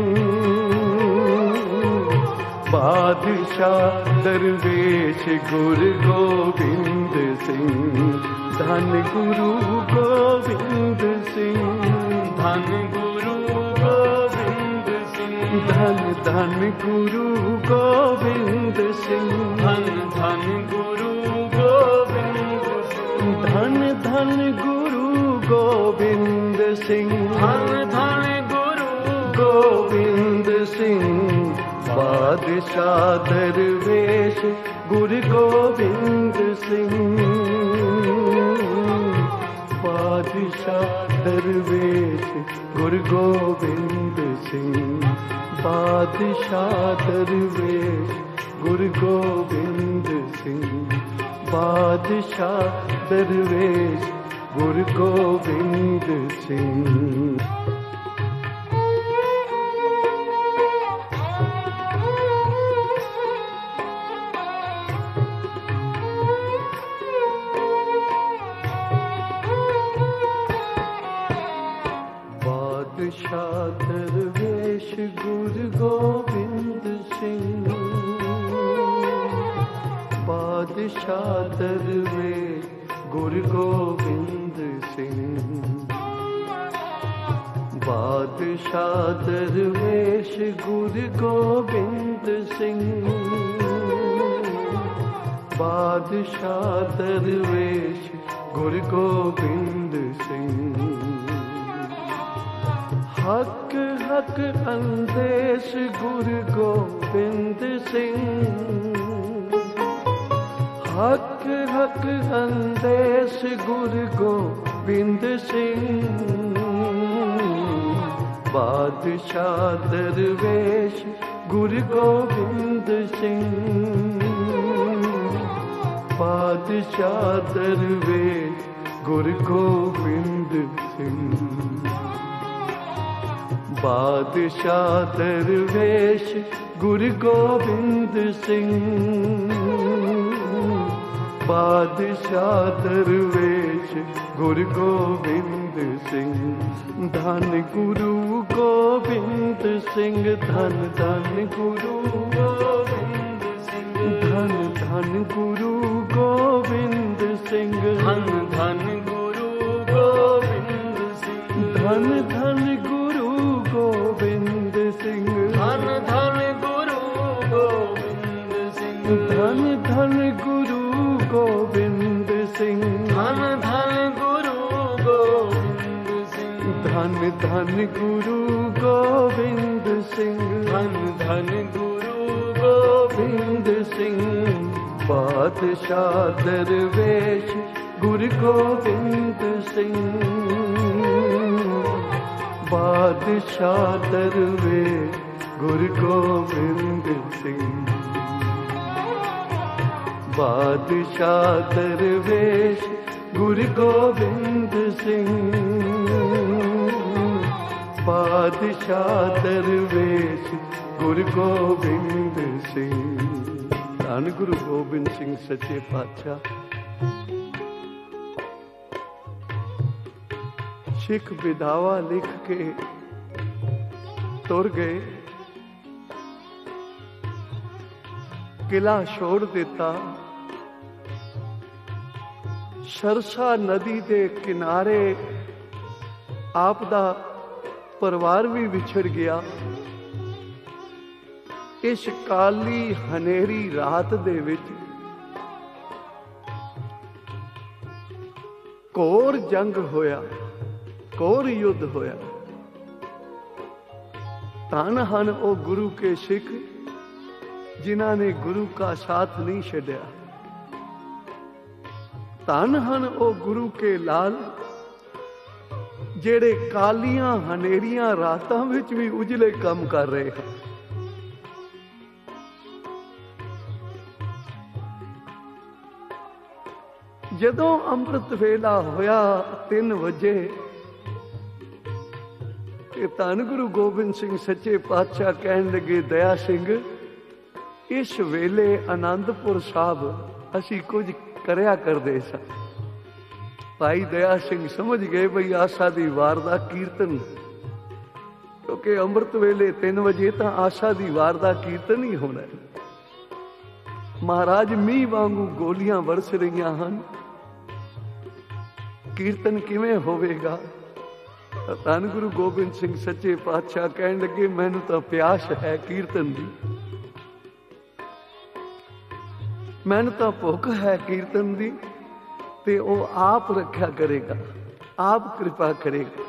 ਬਾਦਸ਼ਾਹ ਦਰਵੇਸ਼ ਗੁਰੂ ਗੋਬਿੰਦ ਸਿੰਘ। ਧੰਨ ਗੁਰੂ ਗੋਬਿੰਦ ਸਿੰਘ, ਧੰਨ ਗੁਰੂ ਗੋਬਿੰਦ ਸਿੰਘ, ਧੰਨ ਧੰਨ ਗੁਰੂ ਗੋਬਿੰਦ ਸਿੰਘ, ਧੰਨ ਧੰਨ ਗੁਰੂ ਗੋਬਿੰਦ ਸਿੰਘ, ਧੰਨ ਧੰਨ ਗੁਰੂ ਗੋਬਿੰਦ ਸਿੰਘ, ਧੰਨ ਧੰਨ ਗੁਰੂ ਗੋਬਿੰਦ ਸਿੰਘ। ਬਾਦਸ਼ਾਹ ਦਰਵੇਸ਼ ਗੁਰੂ ਗੋਬਿੰਦ ਸਿੰਘ, ਬਾਦਸ਼ਾਹ ਦਰਵੇਸ਼ ਗੁਰੂ ਗੋਬਿੰਦ ਸਿੰਘ, ਬਾਦਸ਼ਾਹ ਦਰਵੇਸ਼ ਗੁਰੂ ਗੋਬਿੰਦ ਸਿੰਘ, ਬਾਦਸ਼ਾਹ ਦਰਵੇਸ਼ ਗੁਰੂ ਗੋਬਿੰਦ ਸਿੰਘ। ਬਾਦਸ਼ਾਹ ਦਰਵੇਸ਼ ਗੁਰੂ ਗੋਬਿੰਦ ਸਿੰਘ, बादशाह दरवेश गुरु गोबिंद सिंह। बादशाह दरवेश गुरु गोबिंद सिंह। बादशाह दरवेश गुरु गोबिंद सिंह। हक हक अंदेश गुरु गोबिंद सिंह। हक हक अंदेश गुरु गोबिंद सिंह। बादशाह दरवेश गुरु गोबिंद सिंह। बादशाह दरवेश गुरु गोबिंद सिंह। बादशाह दरवेश गुरु गोबिंद सिंह। बादशाह दरवेश गुरु गोबिंद सिंह। धन गुरु गोबिंद सिंह। धन धन गुरु गोबिंद सिंह। धन धन गुरु गोबिंद सिंह। धन धन गुरु गोबिंद सिंह। धन धन गुरु गोबिंद सिंह। धन धन गुरु गोबिंद सिंह। धन धन गुरु गोबिंद सिंह। धन धन गुरु गोबिंद सिंह। धन धन गुरु गोबिंद सिंह। धन धन गुरु गोबिंद गोबिंद सिंह। बादशाह दरवेश गुरु गोबिंद सिंह। बादशाह दरवेश गुरु गोबिंद सिंह। बादशाह दरवेश गुरु गोबिंद सिंह। बादशाह दरवेश गुरु गोबिंद सिंह। धन गुरु गोबिंद सिंह सच्चे पातशाह सिख विधावा लिख के तुर गए। किला छोड़ दिता। सरसा नदी दे किनारे आप दा परिवार भी विछड़ गया। इस काली हनेरी रात दे विच घोर जंग होया, घोर युद्ध होया। धन हन ओ गुरु के सिख जिन्हां ने गुरु का साथ नहीं छड्या। धन हन ओ गुरु के लाल जेड़े कालियां हनेरियां रातां विच भी उजले काम कर रहे हैं। जदों अंमृत वेला होया 3 वजे धन गुरु गोबिंद सिंह सच्चे पातशाह कहन लगे, दया सिंह इस वेले आनंदपुर साहब असी कुछ करया करदे सा। भाई दया सिंह समझ गए बई आशा दी वार दा कीर्तन, क्योंकि अंमृत वेले 3 वजे तो आशा दी वार दा कीर्तन ही होना है। महाराज मीह वांगू गोलियां बरस रही हन, कीर्तन किवें होवेगा। धन गुरु गोबिंद सिंह सच्चे पातशाह कहन लगे, मैनू तो प्यास है कीर्तन दी, मैनू तो भुख है कीर्तन दी, ते वो आप रखा करेगा, आप कृपा करेगा।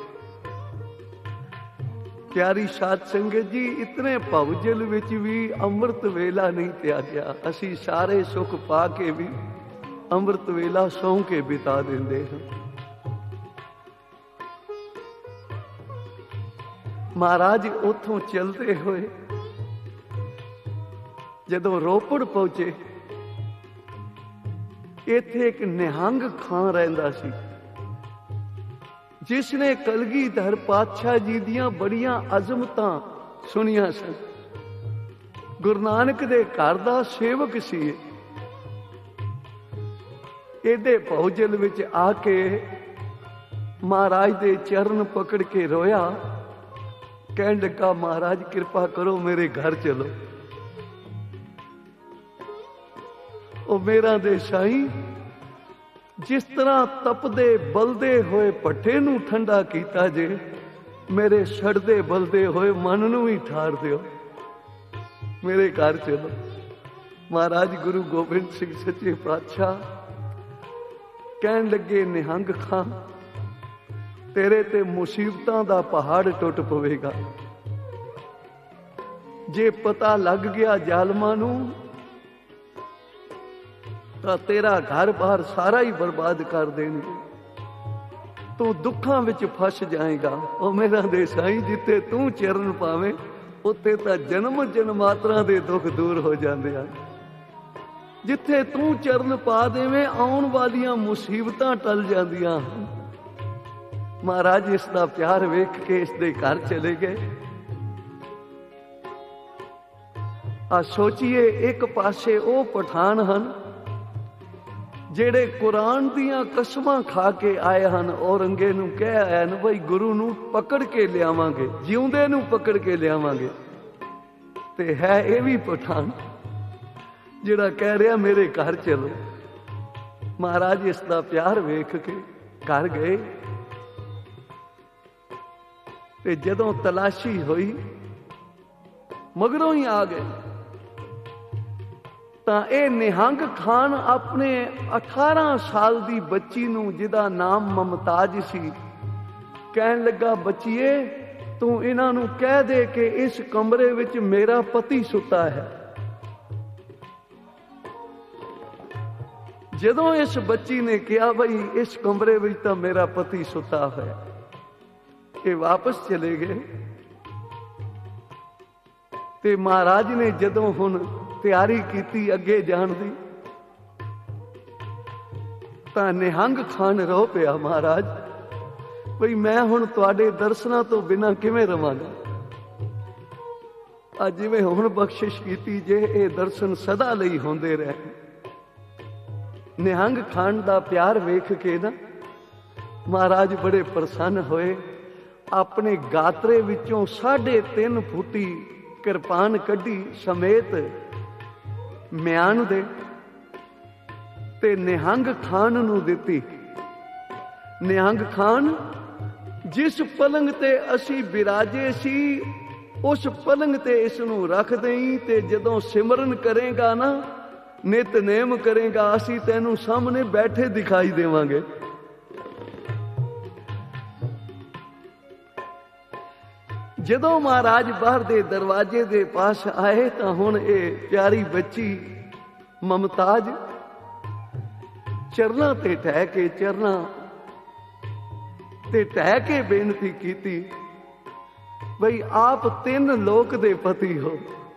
प्यारी साध संगत जी, इतने भवजल विच भी अमृत वेला नहीं त्यागया। असी सारे सुख पा के भी अमृत वेला सौ के बिता देंदे हैं। महाराज उथों चलते हुए जदों रोपड़ पहुंचे, इत्थे एक निहंग खां रहिंदा सी, जिसने कलगीधर पातशाह जी दियां बड़ियां अजमतां सुनिया सन। गुरु नानक दे घर दा सेवक सी। एदे भौजल विच आके महाराज दे चरण पकड़ के रोया, कहन लगा, महाराज कृपा करो मेरे घर चलो। ਉਹ ਮੇਰਾ ਦੇ ਸਾਈਂ, ਜਿਸ ਤਰ੍ਹਾਂ ਤਪਦੇ ਬਲਦੇ ਹੋਏ ਭੱਠੇ ਨੂੰ ਠੰਡਾ ਕੀਤਾ ਜੇ, ਮੇਰੇ ਛੜਦੇ ਬਲਦੇ ਹੋਏ ਮਨ ਨੂੰ ਵੀ ਠਾਰ ਦਿਓ। ਮੇਰੇ ਘਰ ਚਲੋ। ਮਹਾਰਾਜ ਗੁਰੂ ਗੋਬਿੰਦ ਸਿੰਘ ਸੱਚੇ ਪਾਤਸ਼ਾਹ ਕਹਿਣ ਲੱਗੇ, ਨਿਹੰਗ ਖਾਂ, ਤੇਰੇ ਤੇ ਮੁਸੀਬਤਾਂ ਦਾ ਪਹਾੜ ਟੁੱਟ ਪਵੇਗਾ। ਜੇ ਪਤਾ ਲੱਗ ਗਿਆ ਜ਼ਾਲਮਾਂ ਨੂੰ ਤਾਂ ਤੇਰਾ ਘਰ-ਬਾਰ ਸਾਰਾ ਹੀ ਬਰਬਾਦ ਕਰ ਦੇਣਗੇ। ਤੂੰ ਦੁੱਖਾਂ ਵਿੱਚ ਫਸ ਜਾਏਗਾ। ਉਹ ਮੇਰਾ ਦੇ ਸਾਈਂ, ਜਿੱਥੇ ਤੂੰ ਚਰਨ ਪਾਵੇਂ ਉੱਥੇ ਤਾਂ ਜਨਮ ਜਨਮਾਤਰਾਂ ਦੇ ਦੁੱਖ ਦੂਰ ਹੋ ਜਾਂਦੇ ਹਨ। ਜਿੱਥੇ ਤੂੰ ਚਰਨ ਪਾ ਦੇਵੇਂ ਆਉਣ ਵਾਲੀਆਂ ਮੁਸੀਬਤਾਂ ਟਲ ਜਾਂਦੀਆਂ। ਮਹਾਰਾਜ ਇਸ ਦਾ ਪਿਆਰ ਵੇਖ ਕੇ ਇਸ ਦੇ ਘਰ ਚਲੇ ਗਏ। ਆ ਸੋਚੀਏ, ਇੱਕ ਪਾਸੇ ਉਹ ਪਠਾਨ ਹਨ ਜਿਹੜੇ ਕੁਰਾਨ ਦੀਆਂ ਕਸਮਾਂ ਖਾ ਕੇ ਆਏ ਹਨ, ਔਰੰਗੇ ਨੂੰ ਕਹਿ ਆਏ ਹਨ ਬਈ ਗੁਰੂ ਨੂੰ ਪਕੜ ਕੇ ਲਿਆਵਾਂਗੇ, ਜਿਉਂਦੇ ਨੂੰ ਪਕੜ ਕੇ ਲਿਆਵਾਂਗੇ। ਤੇ ਹੈ ਇਹ ਵੀ ਪਠਾਨ ਜਿਹੜਾ ਕਹਿ ਰਿਹਾ ਮੇਰੇ ਘਰ ਚਲੋ। ਮਹਾਰਾਜ ਇਸ ਦਾ ਪਿਆਰ ਵੇਖ ਕੇ ਘਰ ਗਏ। ਤੇ ਜਦੋਂ ਤਲਾਸ਼ੀ ਹੋਈ ਮਗਰੋਂ ਹੀ ਆ ਗਏ ਤਾਂ ਇਹ ਨਿਹੰਗ ਖਾਨ ਆਪਣੇ 18 ਸਾਲ ਦੀ ਬੱਚੀ ਨੂੰ, ਜਿਹਦਾ ਨਾਮ ਮਮਤਾਜ ਸੀ, ਕਹਿਣ ਲੱਗਾ, ਬੱਚੀਏ ਤੂੰ ਇਹਨਾਂ ਨੂੰ ਕਹਿ ਦੇ ਕਿ ਇਸ ਕਮਰੇ ਵਿੱਚ ਮੇਰਾ ਪਤੀ ਸੁੱਤਾ ਹੈ। ਜਦੋਂ ਇਸ ਬੱਚੀ ਨੇ ਕਿਹਾ ਬਈ ਇਸ ਕਮਰੇ ਵਿੱਚ ਤਾਂ ਮੇਰਾ ਪਤੀ ਸੁੱਤਾ ਹੋਇਆ, ਇਹ ਵਾਪਸ ਚਲੇ ਗਏ। ਤੇ ਮਹਾਰਾਜ ਨੇ ਜਦੋਂ ਹੁਣ ਤਿਆਰੀ ਕੀਤੀ ਅੱਗੇ ਜਾਣ ਦੀ ਤਾਂ ਨਿਹੰਗ ਖਾਨ ਰੋ ਪਿਆ, ਮਹਾਰਾਜ ਬਈ ਮੈਂ ਹੁਣ ਤੁਹਾਡੇ ਦਰਸ਼ਨਾਂ ਤੋਂ ਬਿਨਾਂ ਕਿਵੇਂ ਰਵਾਂਗਾ। ਅੱਜ ਜਿਵੇਂ ਹੁਣ ਬਖਸ਼ਿਸ਼ ਕੀਤੀ, ਜੇ ਇਹ ਦਰਸ਼ਨ ਸਦਾ ਲਈ ਹੁੰਦੇ ਰਹੇ। ਨਿਹੰਗ ਖਾਨ ਦਾ ਪਿਆਰ ਵੇਖ ਕੇ ਨਾ ਮਹਾਰਾਜ ਬੜੇ ਪ੍ਰਸੰਨ ਹੋਏ। ਆਪਣੇ ਗਾਤਰੇ ਵਿੱਚੋਂ 3.5 ਫੁੱਟੀ ਕਿਰਪਾਨ ਕੱਢੀ ਸਮੇਤ ਮਿਆਨ ਦੇ ਤੇ ਨਿਹੰਗ ਖਾਨ ਨੂੰ ਦਿੱਤੀ। ਨਿਹੰਗ ਖਾਨ, ਜਿਸ ਪਲੰਗ ਤੇ ਅਸੀਂ ਬਿਰਾਜੇ ਸੀ ਉਸ ਪਲੰਗ ਤੇ ਇਸ ਨੂੰ ਰੱਖ ਦੇਈ, ਤੇ ਜਦੋਂ ਸਿਮਰਨ ਕਰੇਗਾ ਨਾ, ਨਿਤਨੇਮ ਕਰੇਗਾ, ਅਸੀਂ ਤੈਨੂੰ ਸਾਹਮਣੇ ਬੈਠੇ ਦਿਖਾਈ ਦੇਵਾਂਗੇ। ਜਦੋਂ ਮਹਾਰਾਜ ਬਾਹਰ ਦੇ ਦਰਵਾਜ਼ੇ ਦੇ ਪਾਸ ਆਏ ਤਾਂ ਹੁਣ ਇਹ ਪਿਆਰੀ ਬੱਚੀ ਮਮਤਾਜ ਚਰਨਾਂ ਤੇ ਟਹਿ ਕੇ ਬੇਨਤੀ ਕੀਤੀ, ਬਈ ਆਪ 3 ਲੋਕ ਦੇ ਪਤੀ ਹੋ,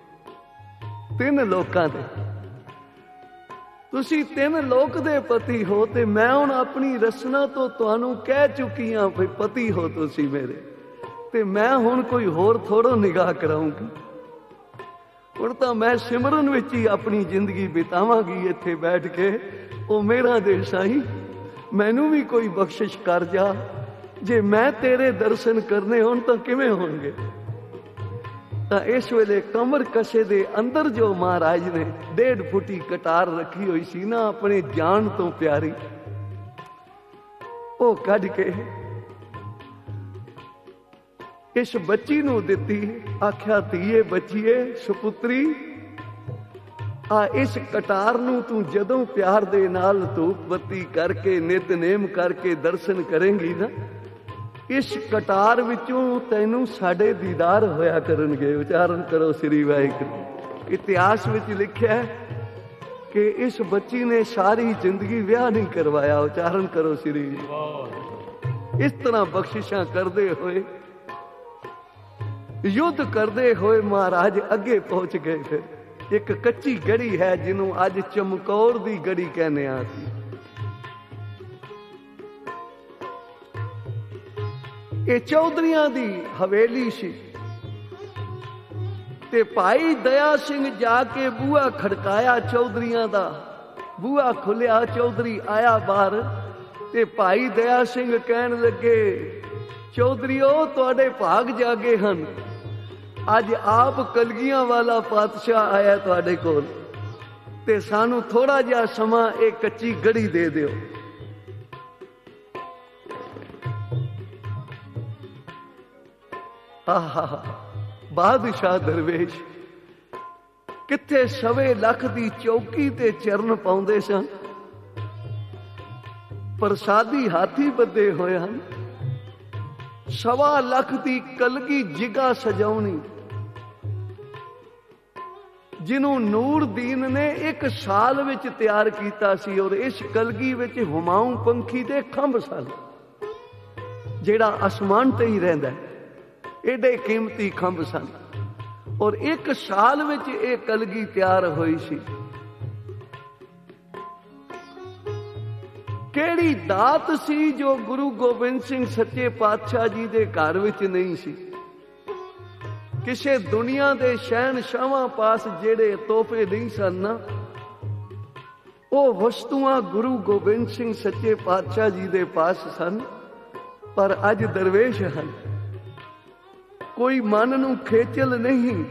3 ਲੋਕਾਂ ਦੇ, ਤੁਸੀਂ 3 ਲੋਕ ਦੇ ਪਤੀ ਹੋ। ਤੇ ਮੈਂ ਹੁਣ ਆਪਣੀ ਰਸਨਾ ਤੋਂ ਤੁਹਾਨੂੰ ਕਹਿ ਚੁੱਕੀ ਹਾਂ ਬਈ ਪਤੀ ਹੋ ਤੁਸੀਂ ਮੇਰੇ, ਤੇ ਮੈਂ ਹੁਣ ਕੋਈ ਹੋਰ ਥੋੜੋ ਨਿਗਾਹ ਕਰਾਉਂਗੀ। ਹੁਣ ਤਾਂ ਮੈਂ ਸਿਮਰਨ ਵਿੱਚ ਹੀ ਆਪਣੀ ਜ਼ਿੰਦਗੀ ਬਿਤਾਵਾਂਗੀ ਇੱਥੇ ਬੈਠ ਕੇ। ਉਹ ਮੇਰਾ ਦੇ ਸਾਈਂ, ਮੈਨੂੰ ਵੀ ਕੋਈ ਬਖਸ਼ਿਸ਼ ਕਰ ਜਾ। ਜੇ ਮੈਂ ਤੇਰੇ ਦਰਸ਼ਨ ਕਰਨੇ ਹੋਣ ਤਾਂ ਕਿਵੇਂ ਹੋਣਗੇ। ਤਾਂ ਇਸ ਵੇਲੇ ਕਮਰ ਕਸੇ ਦੇ ਅੰਦਰ ਜੋ ਮਹਾਰਾਜ ਨੇ 1.5 ਫੁੱਟੀ ਕਟਾਰ ਰੱਖੀ ਹੋਈ ਸੀ ਨਾ, ਆਪਣੇ ਜਾਨ ਤੋਂ ਪਿਆਰੀ, ਉਹ ਕੱਢ ਕੇ ਇਸ ਬੱਚੀ ਨੂੰ ਦਿੱਤੀ। ਆਖਿਆ, ਧੀਏ ਬੱਚੀਏ ਸੁਪੁੱਤਰੀ, ਆ ਇਸ ਕਟਾਰ ਨੂੰ ਤੂੰ ਜਦੋਂ ਪਿਆਰ ਦੇ ਨਾਲ ਧੂਪ ਬੱਤੀ ਕਰਕੇ ਨਿਤਨੇਮ ਕਰਕੇ ਦਰਸ਼ਨ ਕਰੇਂਗੀ ਨਾ, ਇਸ ਕਟਾਰ ਵਿੱਚੋਂ ਤੈਨੂੰ ਸਾਡੇ ਦੀਦਾਰ ਹੋਇਆ ਕਰਨਗੇ। ਉਚਾਰਨ ਕਰੋ ਸ੍ਰੀ ਵਾਹਿਗੁਰੂ। ਇਤਿਹਾਸ ਵਿੱਚ ਲਿਖਿਆ ਕਿ ਇਸ ਬੱਚੀ ਨੇ ਸਾਰੀ ਜ਼ਿੰਦਗੀ ਵਿਆਹ ਨਹੀਂ ਕਰਵਾਇਆ। ਉਚਾਰਨ ਕਰੋ ਸ੍ਰੀ ਵਾਹਿਗੁਰੂ। ਇਸ ਤਰ੍ਹਾਂ ਬਖਸ਼ਿਸ਼ਾਂ ਕਰਦੇ ਹੋਏ, ਯੁੱਧ ਕਰਦੇ ਹੋਏ ਮਹਾਰਾਜ ਅੱਗੇ ਪਹੁੰਚ ਗਏ। ਫਿਰ ਇੱਕ ਕੱਚੀ ਗੜੀ ਹੈ ਜਿਹਨੂੰ ਅੱਜ ਚਮਕੌਰ ਦੀ ਗੜੀ ਕਹਿੰਦੇ ਆ ਅਸੀਂ। ਇਹ ਚੌਧਰੀਆਂ ਦੀ ਹਵੇਲੀ ਸੀ ਤੇ ਭਾਈ ਦਇਆ ਸਿੰਘ ਜਾ ਕੇ ਬੂਹਾ ਖੜਕਾਇਆ। ਚੌਧਰੀਆਂ ਦਾ ਬੂਹਾ ਖੁੱਲਿਆ, ਚੌਧਰੀ ਆਇਆ ਬਾਹਰ ਤੇ ਭਾਈ ਦਇਆ ਸਿੰਘ ਕਹਿਣ ਲੱਗੇ, ਚੌਧਰੀਓ ਤੁਹਾਡੇ ਭਾਗ ਜਾਗੇ ਹਨ, ਅੱਜ ਆਪ ਕਲਗੀਆਂ ਵਾਲਾ ਪਾਤਸ਼ਾਹ ਆਇਆ ਤੁਹਾਡੇ ਕੋਲ। ਤੇ ਸਾਨੂੰ ਥੋੜਾ ਜਿਹਾ ਸਮਾਂ ਇਹ ਕੱਚੀ ਗੜੀ ਦੇ ਦਿਓ। ਆਹਾ, ਬਾਦਸ਼ਾਹ ਦਰਵੇਸ਼ ਕਿੱਥੇ ਸਵੇ ਲੱਖ ਦੀ ਚੌਕੀ ਤੇ ਚਰਨ ਪਾਉਂਦੇ ਸਨ, ਪ੍ਰਸਾਦੀ ਹਾਥੀ ਬੱਧੇ ਹੋਏ ਹਨ। 1.25 ਲੱਖ ਦੀ ਕਲਗੀ ਜਿਗਾ ਸਜਾਉਣੀ, ਜਿਹਨੂੰ ਨੂਰਦੀਨ ਨੇ 1 ਸਾਲ ਵਿੱਚ ਤਿਆਰ ਕੀਤਾ ਸੀ। ਔਰ ਇਸ ਕਲਗੀ ਵਿੱਚ ਹੁਮਾਊਂ ਪੰਖੀ ਦੇ ਖੰਭ ਸਨ, ਜਿਹੜਾ ਅਸਮਾਨ ਤੇ ਹੀ ਰਹਿੰਦਾ, ਏਡੇ ਕੀਮਤੀ ਖੰਭ ਸਨ। ਔਰ 1 ਸਾਲ ਵਿੱਚ ਇਹ ਕਲਗੀ ਤਿਆਰ ਹੋਈ ਸੀ। ਕਿਹੜੀ ਦਾਤ ਸੀ ਜੋ ਗੁਰੂ ਗੋਬਿੰਦ ਸਿੰਘ ਸੱਚੇ ਪਾਤਸ਼ਾਹ ਜੀ ਦੇ ਘਰ ਵਿੱਚ ਨਹੀਂ ਸੀ। ਕਿਸੇ ਦੁਨੀਆ ਦੇ ਸ਼ਹਿਨਸ਼ਾਹਾਂ ਪਾਸ ਜਿਹੜੇ ਤੋਹਫੇ ਨਹੀਂ ਸਨ ਨਾ, ਉਹ ਵਸਤੂਆਂ ਗੁਰੂ ਗੋਬਿੰਦ ਸਿੰਘ ਸੱਚੇ ਪਾਤਸ਼ਾਹ ਜੀ ਦੇ ਪਾਸ ਸਨ। ਪਰ ਅੱਜ ਦਰਵੇਸ਼ ਹਨ, ਕੋਈ ਮਨ ਨੂੰ ਖੇਚਲ ਨਹੀਂ,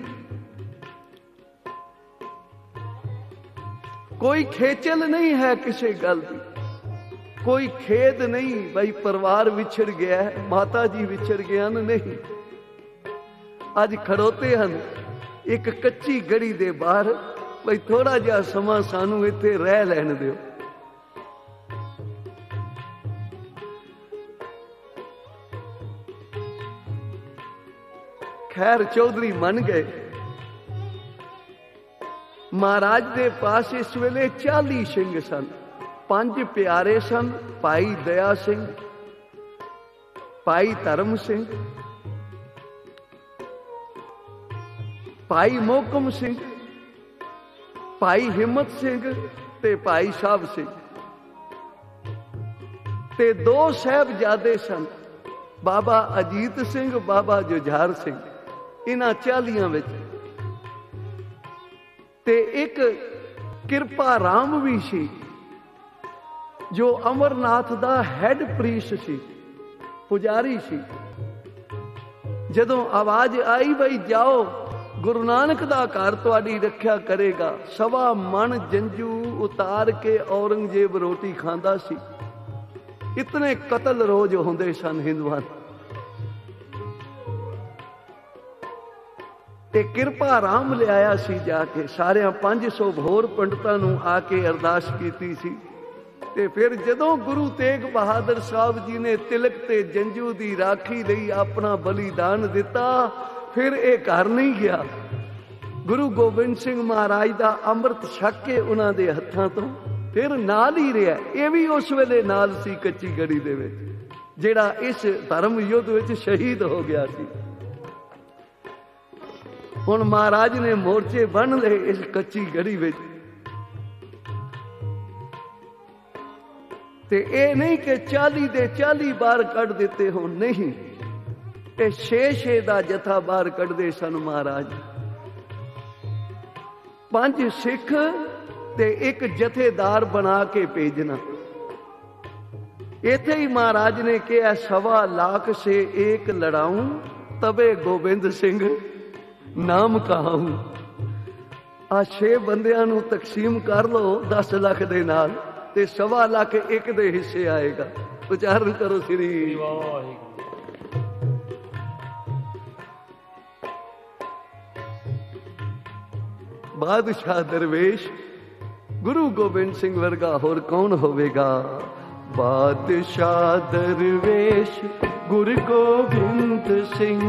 ਕੋਈ ਖੇਚਲ ਨਹੀਂ ਹੈ ਕਿਸੇ ਗੱਲ ਦੀ, ਕੋਈ ਖੇਦ ਨਹੀਂ ਬਈ ਪਰਿਵਾਰ ਵਿਛੜ ਗਿਆ, ਮਾਤਾ ਜੀ ਵਿਛੜ ਗਏ ਹਨ, ਨਹੀਂ। ਅੱਜ ਖੜੋਤੇ ਹਨ ਇੱਕ ਕੱਚੀ ਗੜੀ ਦੇ ਬਾਹਰ, ਬਈ ਥੋੜਾ ਜਿਹਾ ਸਮਾਂ ਸਾਨੂੰ ਇੱਥੇ ਰਹਿ ਲੈਣ ਦਿਓ। ਖੈਰ ਚੌਧਰੀ ਮੰਨ ਗਏ। ਮਹਾਰਾਜ ਦੇ ਪਾਸ ਇਸ ਵੇਲੇ 40 ਸਿੰਘ ਸਨ। 5 ਪਿਆਰੇ ਸਨ, ਭਾਈ ਦਇਆ ਸਿੰਘ, ਭਾਈ ਧਰਮ ਸਿੰਘ, ਭਾਈ ਮੋਹਕਮ ਸਿੰਘ, ਭਾਈ ਹਿੰਮਤ ਸਿੰਘ ਤੇ ਭਾਈ ਸਾਹਿਬ ਸਿੰਘ। ਤੇ 2 ਸਾਹਿਬਜ਼ਾਦੇ ਸਨ, ਬਾਬਾ ਅਜੀਤ ਸਿੰਘ, ਬਾਬਾ ਜੁਝਾਰ ਸਿੰਘ। ਇਹਨਾਂ 40 ਵਿੱਚ ਤੇ ਇੱਕ ਕਿਰਪਾ ਰਾਮ ਵੀ ਸੀ, ਜੋ ਅਮਰਨਾਥ ਦਾ ਹੈਡ ਪ੍ਰੀਸਟ ਸੀ, ਪੁਜਾਰੀ ਸੀ। ਜਦੋਂ ਆਵਾਜ਼ ਆਈ ਬਈ ਜਾਓ, ਗੁਰੂ ਨਾਨਕ ਦਾ ਘਰ ਤੁਹਾਡੀ ਰੱਖਿਆ ਕਰੇਗਾ, 1.25 ਮਣ ਜੰਜੂ ਉਤਾਰ ਕੇ ਔਰੰਗਜ਼ੇਬ ਰੋਟੀ ਖਾਂਦਾ ਸੀ। ਇਤਨੇ ਕਤਲ ਰੋਜ਼ ਹੁੰਦੇ ਸਨ ਹਿੰਦੂਆਂ। ਤੇ ਕਿਰਪਾ ਰਾਮ ਲਿਆਇਆ ਸੀ ਜਾ ਕੇ, ਸਾਰਿਆਂ 500 ਹੋਰ ਪੰਡਤਾਂ ਨੂੰ ਆ ਕੇ ਅਰਦਾਸ ਕੀਤੀ ਸੀ। ਤੇ ਫਿਰ ਜਦੋਂ ਗੁਰੂ ਤੇਗ ਬਹਾਦਰ ਸਾਹਿਬ ਜੀ ਨੇ ਤਿਲਕ ਤੇ ਜੰਜੂ ਦੀ ਰਾਖੀ ਲਈ ਆਪਣਾ ਬਲੀਦਾਨ ਦਿੱਤਾ, ਫਿਰ ਇਹ ਘਰ ਨਹੀਂ ਗਿਆ। ਗੁਰੂ ਗੋਬਿੰਦ ਸਿੰਘ ਮਹਾਰਾਜ ਦਾ ਅੰਮ੍ਰਿਤ ਛਕ ਕੇ ਉਹਨਾਂ ਦੇ ਹੱਥਾਂ ਤੋਂ ਫਿਰ ਨਾਲ ਹੀ ਰਿਹਾ। ਇਹ ਵੀ ਉਸ ਵੇਲੇ ਨਾਲ ਸੀ ਕੱਚੀ ਗੜੀ ਦੇ ਵਿੱਚ, ਜਿਹੜਾ ਇਸ ਧਰਮ ਯੁੱਧ ਵਿੱਚ ਸ਼ਹੀਦ ਹੋ ਗਿਆ ਸੀ। ਹੁਣ ਮਹਾਰਾਜ ਨੇ ਮੋਰਚੇ ਬੰਨ ਲਏ ਇਸ ਕੱਚੀ ਗੜੀ ਵਿੱਚ। ਤੇ ਇਹ ਨਹੀਂ ਕਿ 40 ਦੇ 40 ਬਾਹਰ ਕੱਢ ਦਿੱਤੇ ਹੋਣ, ਨਹੀਂ, ਇਹ 6 ਦਾ ਜਥਾ ਬਾਹਰ ਕੱਢਦੇ ਸਨ ਮਹਾਰਾਜ। 5 ਸਿੱਖ ਤੇ ਇੱਕ ਜਥੇਦਾਰ ਬਣਾ ਕੇ ਭੇਜਣਾ। ਇੱਥੇ ਹੀ ਮਹਾਰਾਜ ਨੇ ਕਿਹਾ 1.25 लाख से एक लड़ाऊं, तबे गोबिंद सिंह नाम कहाऊं। आ 6 ਬੰਦਿਆਂ ਨੂੰ ਤਕਸੀਮ ਕਰ ਲਓ 10 ਲੱਖ ਦੇ ਨਾਲ, ਤੇ 1.25 ਲੱਖ ਇੱਕ ਦੇ ਹਿੱਸੇ ਆਏਗਾ। ਉਚਾਰਨ ਕਰੋ ਸ੍ਰੀ ਵਾਹਿਗੁਰੂ। ਬਾਦਸ਼ਾਹ ਦਰਵੇਸ਼ ਗੁਰੂ ਗੋਬਿੰਦ ਸਿੰਘ ਵਰਗਾ ਹੋਰ ਕੌਣ ਹੋਵੇਗਾ। ਬਾਦਸ਼ਾਹ ਦਰਵੇਸ਼ ਗੁਰੂ ਗੋਬਿੰਦ ਸਿੰਘ,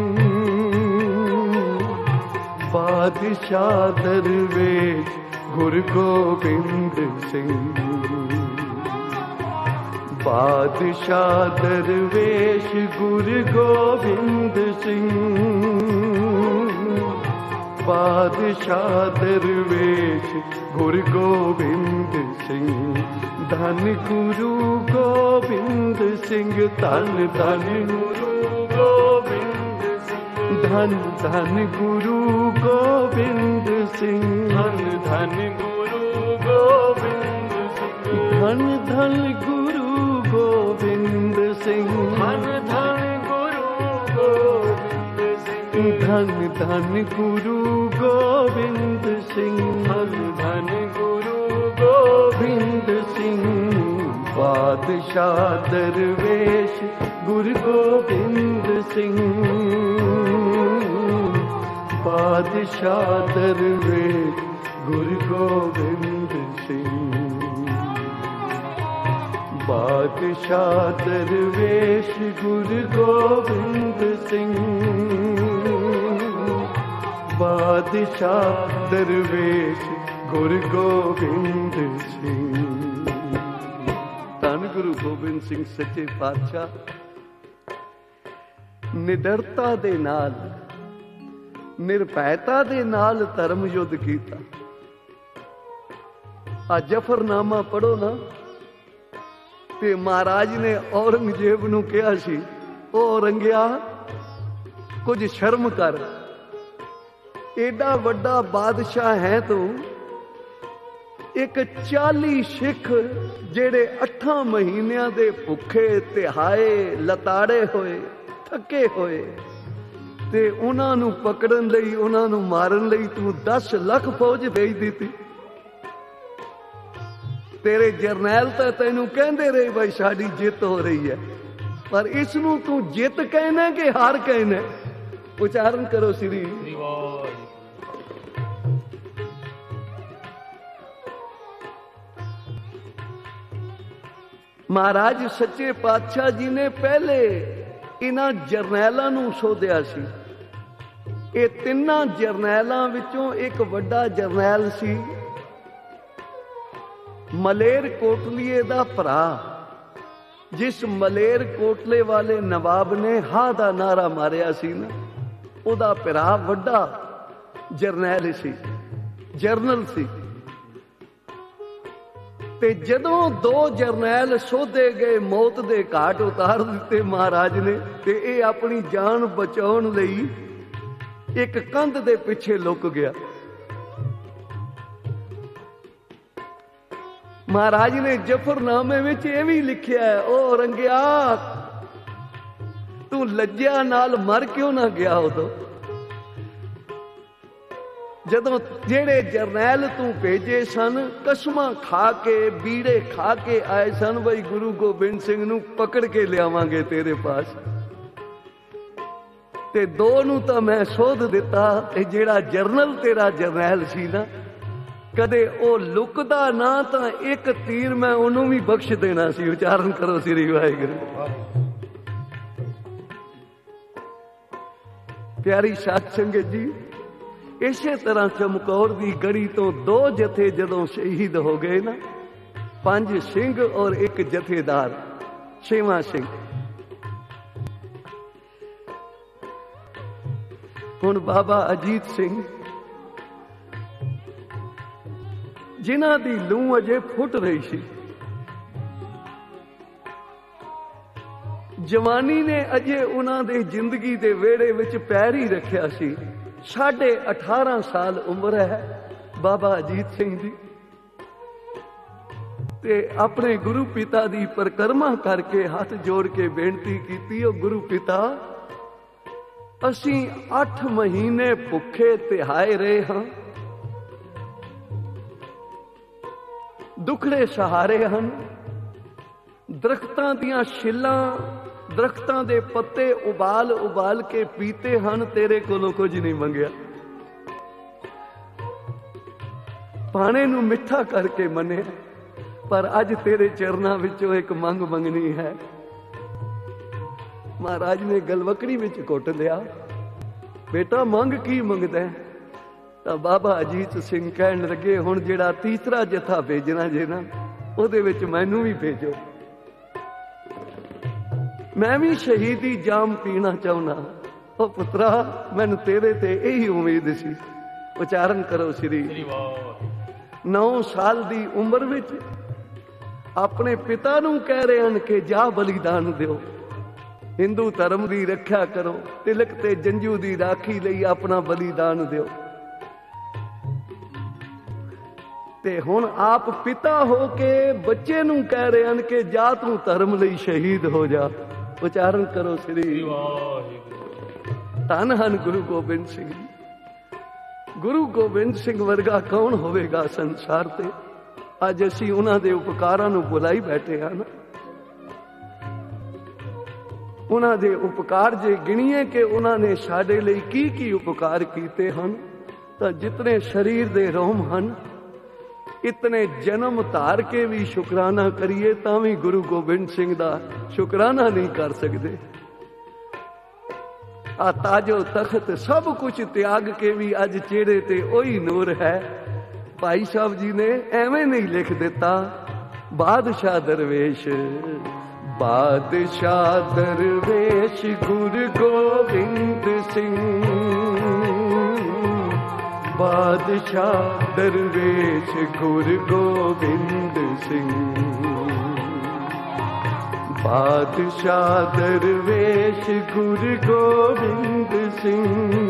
ਬਾਦਸ਼ਾਹ ਦਰਵੇਸ਼ ਗੁਰੂ ਗੋਬਿੰਦ ਸਿੰਘ, ਬਾਦਸ਼ਾਹ ਦਰਵੇਸ਼ ਗੁਰੂ ਗੋਬਿੰਦ ਸਿੰਘ, ਬਾਦਸ਼ਾਹ ਦਰਵੇਸ਼ ਗੁਰੂ ਗੋਬਿੰਦ ਸਿੰਘ। ਧੰਨ ਗੁਰੂ ਗੋਬਿੰਦ ਸਿੰਘ, ਧੰਨ ਧੰਨ ਗੁਰੂ ਗੋਬਿੰਦ ਸਿੰਘ, ਧੰਨ ਧੰਨ ਗੁਰੂ ਗੋਬਿੰਦ ਸਿੰਘ, ਧੰਨ ਧੰਨ ਗੁਰੂ ਗੋਬਿੰਦ ਸਿੰਘ, ਧੰਨ ਧੰਨ ਗੁਰੂ ਗੋਬਿੰਦ ਸਿੰਘ, ਧੰਨ ਧੰਨ ਗੁਰੂ ਗੋਬਿੰਦ ਸਿੰਘ, ਧੰਨ ਧੰਨ ਗੁਰੂ ਗੋਬਿੰਦ ਸਿੰਘ, ਧੰਨ ਧੰਨ ਗੁਰੂ ਸਿੰਘ ਬਾਦਸ਼ਾਹ ਦਰਵੇਸ਼ ਗੁਰੂ ਗੋਬਿੰਦ ਸਿੰਘ ਬਾਦਸ਼ਾਹ ਦਰਵੇਸ਼ ਗੁਰੂ ਗੋਬਿੰਦ ਸਿੰਘ ਬਾਦਸ਼ਾਹ ਦਰਵੇਸ਼ ਗੁਰੂ ਗੋਬਿੰਦ ਸਿੰਘ ਬਾਦਸ਼ਾਹ ਦਰਵੇਸ਼ ਗੁਰੂ ਗੋਬਿੰਦ ਸਿੰਘ। ਧੰਨ ਗੁਰੂ ਗੋਬਿੰਦ ਸਿੰਘ ਸੱਚੇ ਪਾਤਸ਼ਾਹ ਨਿਡਰਤਾ ਦੇ ਨਾਲ ਨਿਰਭੈਤਾ ਦੇ ਨਾਲ ਧਰਮ ਯੁੱਧ ਕੀਤਾ। ਆ ਜਫਰਨਾਮਾ ਪੜੋ ਨਾ, ਤੇ ਮਹਾਰਾਜ ਨੇ ਔਰੰਗਜ਼ੇਬ ਨੂੰ ਕਿਹਾ ਸੀ, ਉਹ ਔਰੰਗਿਆ ਕੁਝ ਸ਼ਰਮ ਕਰ, ਏਡਾ ਵੱਡਾ ਬਾਦਸ਼ਾਹ ਹੈ ਤੂੰ, ਇੱਕ 40 ਸਿੱਖ ਜਿਹੜੇ 8 ਮਹੀਨਿਆਂ ਦੇ ਭੁੱਖੇ ਤਿਹਾਏ ਲਤਾੜੇ ਹੋਏ ਥੱਕੇ ਹੋਏ, ਤੇ ਉਹਨਾਂ ਨੂੰ ਪਕੜਨ ਲਈ ਉਹਨਾਂ ਨੂੰ ਮਾਰਨ ਲਈ ਤੂੰ 10 ਲੱਖ ਫੌਜ ਭੇਜ ਦਿੱਤੀ। ਤੇਰੇ ਜਰਨੈਲ ਤਾਂ ਤੈਨੂੰ ਕਹਿੰਦੇ ਰਹੇ ਬਈ ਸਾਡੀ ਜਿੱਤ ਹੋ ਰਹੀ ਹੈ, ਪਰ ਇਸ ਨੂੰ ਤੂੰ ਜਿੱਤ ਕਹਿਣਾ ਕਿ ਹਾਰ ਕਹਿਣਾ? ਉਚਾਰਨ ਕਰੋ ਸ੍ਰੀ ਮਹਾਰਾਜ ਸੱਚੇ ਪਾਤਸ਼ਾਹ ਜੀ ਨੇ ਪਹਿਲੇ ਇਹਨਾਂ ਜਰਨੈਲਾਂ ਨੂੰ ਸੋਧਿਆ ਸੀ। ਇਹ 3 ਜਰਨੈਲਾਂ ਵਿੱਚੋਂ ਇੱਕ ਵੱਡਾ ਜਰਨੈਲ ਸੀ ਮਲੇਰ ਕੋਟਲੀਏ ਦਾ ਭਰਾ, ਜਿਸ ਮਲੇਰ ਕੋਟਲੇ ਵਾਲੇ ਨਵਾਬ ਨੇ ਹਾਂ ਦਾ ਨਾਰਾ ਮਾਰਿਆ ਸੀ ਨਾ, ਉਹਦਾ ਭਰਾ ਵੱਡਾ ਜਰਨੈਲ ਸੀ, ਜਰਨਲ ਸੀ। ਤੇ ਜਦੋਂ 2 ਜਰਨੈਲ ਸੋਧੇ ਗਏ, ਮੌਤ ਦੇ ਘਾਟ ਉਤਾਰ ਦਿੱਤੇ ਮਹਾਰਾਜ ਨੇ, ਤੇ ਇਹ ਆਪਣੀ ਜਾਨ ਬਚਾਉਣ ਲਈ ਇੱਕ ਕੰਧ ਦੇ ਪਿੱਛੇ ਲੁਕ ਗਿਆ। ਮਹਾਰਾਜ ਨੇ ਜਫਰਨਾਮੇ ਵਿੱਚ ਇਹ ਵੀ ਲਿਖਿਆ, ਉਹ ਔਰੰਗਿਆ ਤੂੰ ਲੱਜਿਆ ਨਾਲ ਮਰ ਕਿਉਂ ਨਾ ਗਿਆ ਉਦੋਂ, ਜਦੋਂ ਜਿਹੜੇ ਜਰਨੈਲ ਤੂੰ ਭੇਜੇ ਸਨ ਕਸਮਾਂ ਖਾ ਕੇ ਬੀੜੇ ਖਾ ਕੇ ਆਏ ਸਨ ਬਈ ਗੁਰੂ ਗੋਬਿੰਦ ਸਿੰਘ ਨੂੰ ਪਕੜ ਕੇ ਲਿਆਵਾਂਗੇ ਤੇਰੇ ਪਾਸ, ਤੇ 2 ਨੂੰ ਤਾਂ ਮੈਂ ਸੋਧ ਦਿੱਤਾ, ਤੇ ਜਿਹੜਾ ਜਰਨਲ ਤੇਰਾ ਜਰਨੈਲ ਸੀ ਨਾ, ਕਦੇ ਉਹ ਲੁਕਦਾ ਨਾ, ਤਾਂ ਇੱਕ ਤੀਰ ਮੈਂ ਉਹਨੂੰ ਵੀ ਬਖਸ਼ ਦੇਣਾ ਸੀ। ਉਚਾਰਨ ਕਰੋ ਸ੍ਰੀ ਵਾਹਿਗੁਰੂ। ਪਿਆਰੀ ਸਾਧ ਸੰਗਤ ਜੀ, ਇਸੇ ਤਰ੍ਹਾਂ ਚਮਕੌਰ ਦੀ ਗੜੀ ਤੋਂ 2 ਜਥੇ ਜਦੋਂ ਸ਼ਹੀਦ ਹੋ ਗਏ ਨਾ, 5 ਸਿੰਘ ਔਰ 1 ਜਥੇਦਾਰ 6ਵਾਂ ਸਿੰਘ। ਹੁਣ ਬਾਬਾ ਅਜੀਤ ਸਿੰਘ ਜਿਨ੍ਹਾਂ ਦੀ ਲੂੰ ਅਜੇ ਫੁੱਟ ਰਹੀ ਸੀ, ਜਵਾਨੀ ਨੇ ਅਜੇ ਉਹਨਾਂ ਦੇ ਜ਼ਿੰਦਗੀ ਦੇ ਵਿਹੜੇ ਵਿੱਚ ਪੈਰ ਹੀ ਰੱਖਿਆ ਸੀ। 18.5 ਸਾਲ ਉਮਰ ਹੈ ਬਾਬਾ ਅਜੀਤ ਸਿੰਘ ਦੀ, ਤੇ ਆਪਣੇ ਗੁਰੂ ਪਿਤਾ ਦੀ ਪਰਿਕਰਮਾ ਕਰਕੇ ਹੱਥ ਜੋੜ ਕੇ ਬੇਨਤੀ ਕੀਤੀ, ਉਹ ਗੁਰੂ ਪਿਤਾ ਅਸੀਂ 8 ਮਹੀਨੇ ਭੁੱਖੇ ਤਿਹਾਏ ਰਹੇ ਹਾਂ, ਦੁਖੜੇ ਸਹਾਰੇ ਹਨ, ਦਰਖਤਾਂ ਦੀਆਂ ਛਿੱਲਾਂ ਦਰਖਤਾਂ ਦੇ ਪੱਤੇ ਉਬਾਲ ਉਬਾਲ ਕੇ ਪੀਤੇ ਹਨ, ਤੇਰੇ ਕੋਲੋਂ ਕੁਝ ਨਹੀਂ ਮੰਗਿਆ, ਪਾਣੇ ਨੂੰ ਮਿੱਠਾ ਕਰਕੇ ਮੰਨਿਆ, ਪਰ ਅੱਜ ਤੇਰੇ ਚਰਨਾਂ ਵਿੱਚੋਂ ਇੱਕ ਮੰਗ ਮੰਗਣੀ ਹੈ। ਮਹਾਰਾਜ ਨੇ ਗਲਵਕੜੀ ਵਿੱਚ ਘੁੱਟ ਲਿਆ, ਬੇਟਾ ਮੰਗ ਕੀ ਮੰਗਦਾ? ਤਾਂ ਬਾਬਾ ਅਜੀਤ ਸਿੰਘ ਕਹਿਣ ਲੱਗੇ, ਹੁਣ ਜਿਹੜਾ 3ਰਾ ਜਥਾ ਭੇਜਣਾ ਜੇ ਨਾ, ਉਹਦੇ ਵਿੱਚ ਮੈਨੂੰ ਵੀ ਭੇਜੋ, ਮੈਂ ਵੀ ਸ਼ਹੀਦੀ ਜਾਮ ਪੀਣਾ ਚਾਹੁੰਦਾ। ਉਹ ਪੁੱਤਰਾ, ਮੈਨੂੰ ਤੇਰੇ ਤੇ ਇਹੀ ਉਮੀਦ ਸੀ। ਉਚਾਰਨ ਕਰੋ ਸ੍ਰੀ 9 ਸਾਲ ਦੀ ਉਮਰ ਵਿੱਚ ਆਪਣੇ ਪਿਤਾ ਨੂੰ ਕਹਿ ਰਹੇ ਹਨ ਕਿ ਜਾ ਬਲੀਦਾਨ ਦਿਓ, ਹਿੰਦੂ ਧਰਮ ਦੀ ਰੱਖਿਆ ਕਰੋ, ਤਿਲਕ ਤੇ ਜੰਝੂ ਦੀ ਰਾਖੀ ਲਈ ਆਪਣਾ ਬਲੀਦਾਨ ਦਿਓ। ਤੇ ਹੁਣ ਆਪ ਪਿਤਾ ਹੋ ਕੇ ਬੱਚੇ ਨੂੰ ਕਹਿ ਰਹੇ ਹਨ ਕਿ ਜਾ ਤੂੰ ਧਰਮ ਲਈ ਸ਼ਹੀਦ ਹੋ ਜਾ। ਉਚਾਰਨ ਕਰੋ ਸ੍ਰੀ ਵਾਹਿਗੁਰੂ। ਧੰਨ ਹਨ ਗੁਰੂ ਗੋਬਿੰਦ ਸਿੰਘ ਜੀ। ਗੁਰੂ ਗੋਬਿੰਦ ਸਿੰਘ ਵਰਗਾ ਕੌਣ ਹੋਵੇਗਾ ਸੰਸਾਰ ਤੇ? ਅੱਜ ਅਸੀਂ ਉਹਨਾਂ ਦੇ ਉਪਕਾਰਾਂ ਨੂੰ ਭੁਲਾਈ ਬੈਠੇ ਹਨ। ਉਹਨਾਂ ਦੇ ਉਪਕਾਰ ਜੇ ਗਿਣੀਏ ਕਿ ਉਹਨਾਂ ਨੇ ਸਾਡੇ ਲਈ ਕੀ ਕੀ ਉਪਕਾਰ ਕੀਤੇ ਹਨ, ਤਾਂ ਜਿਤਨੇ ਸਰੀਰ ਦੇ ਰੋਮ ਹਨ, ਇਤਨੇ ਜਨਮ ਧਾਰ ਕੇ ਵੀ ਸ਼ੁਕਰਾਨਾ ਕਰੀਏ ਤਾਂ ਵੀ ਗੁਰੂ ਗੋਬਿੰਦ ਸਿੰਘ ਦਾ ਸ਼ੁਕਰਾਨਾ ਨਹੀਂ ਕਰ ਸਕਦੇ। ਆ ਤਾਜੋ ਤਖਤ ਸਭ ਕੁਝ ਤਿਆਗ ਕੇ ਵੀ ਅੱਜ ਚਿਹਰੇ ਤੇ ਉਹੀ ਨੂਰ ਹੈ। ਭਾਈ ਸਾਹਿਬ ਜੀ ਨੇ ਐਵੇਂ ਨਹੀਂ ਲਿਖ ਦਿੱਤਾ, ਬਾਦਸ਼ਾਹ ਦਰਵੇਸ਼, ਬਾਦਸ਼ਾਹ ਦਰਵੇਸ਼ ਗੁਰੂ ਗੋਬਿੰਦ ਸਿੰਘ, ਬਾਦਸ਼ਾਹ ਦਰਵੇਸ਼ ਗੁਰੂ ਗੋਬਿੰਦ ਸਿੰਘ, ਬਾਦਸ਼ਾਹ ਦਰਵੇਸ਼ ਗੁਰੂ ਗੋਬਿੰਦ ਸਿੰਘ,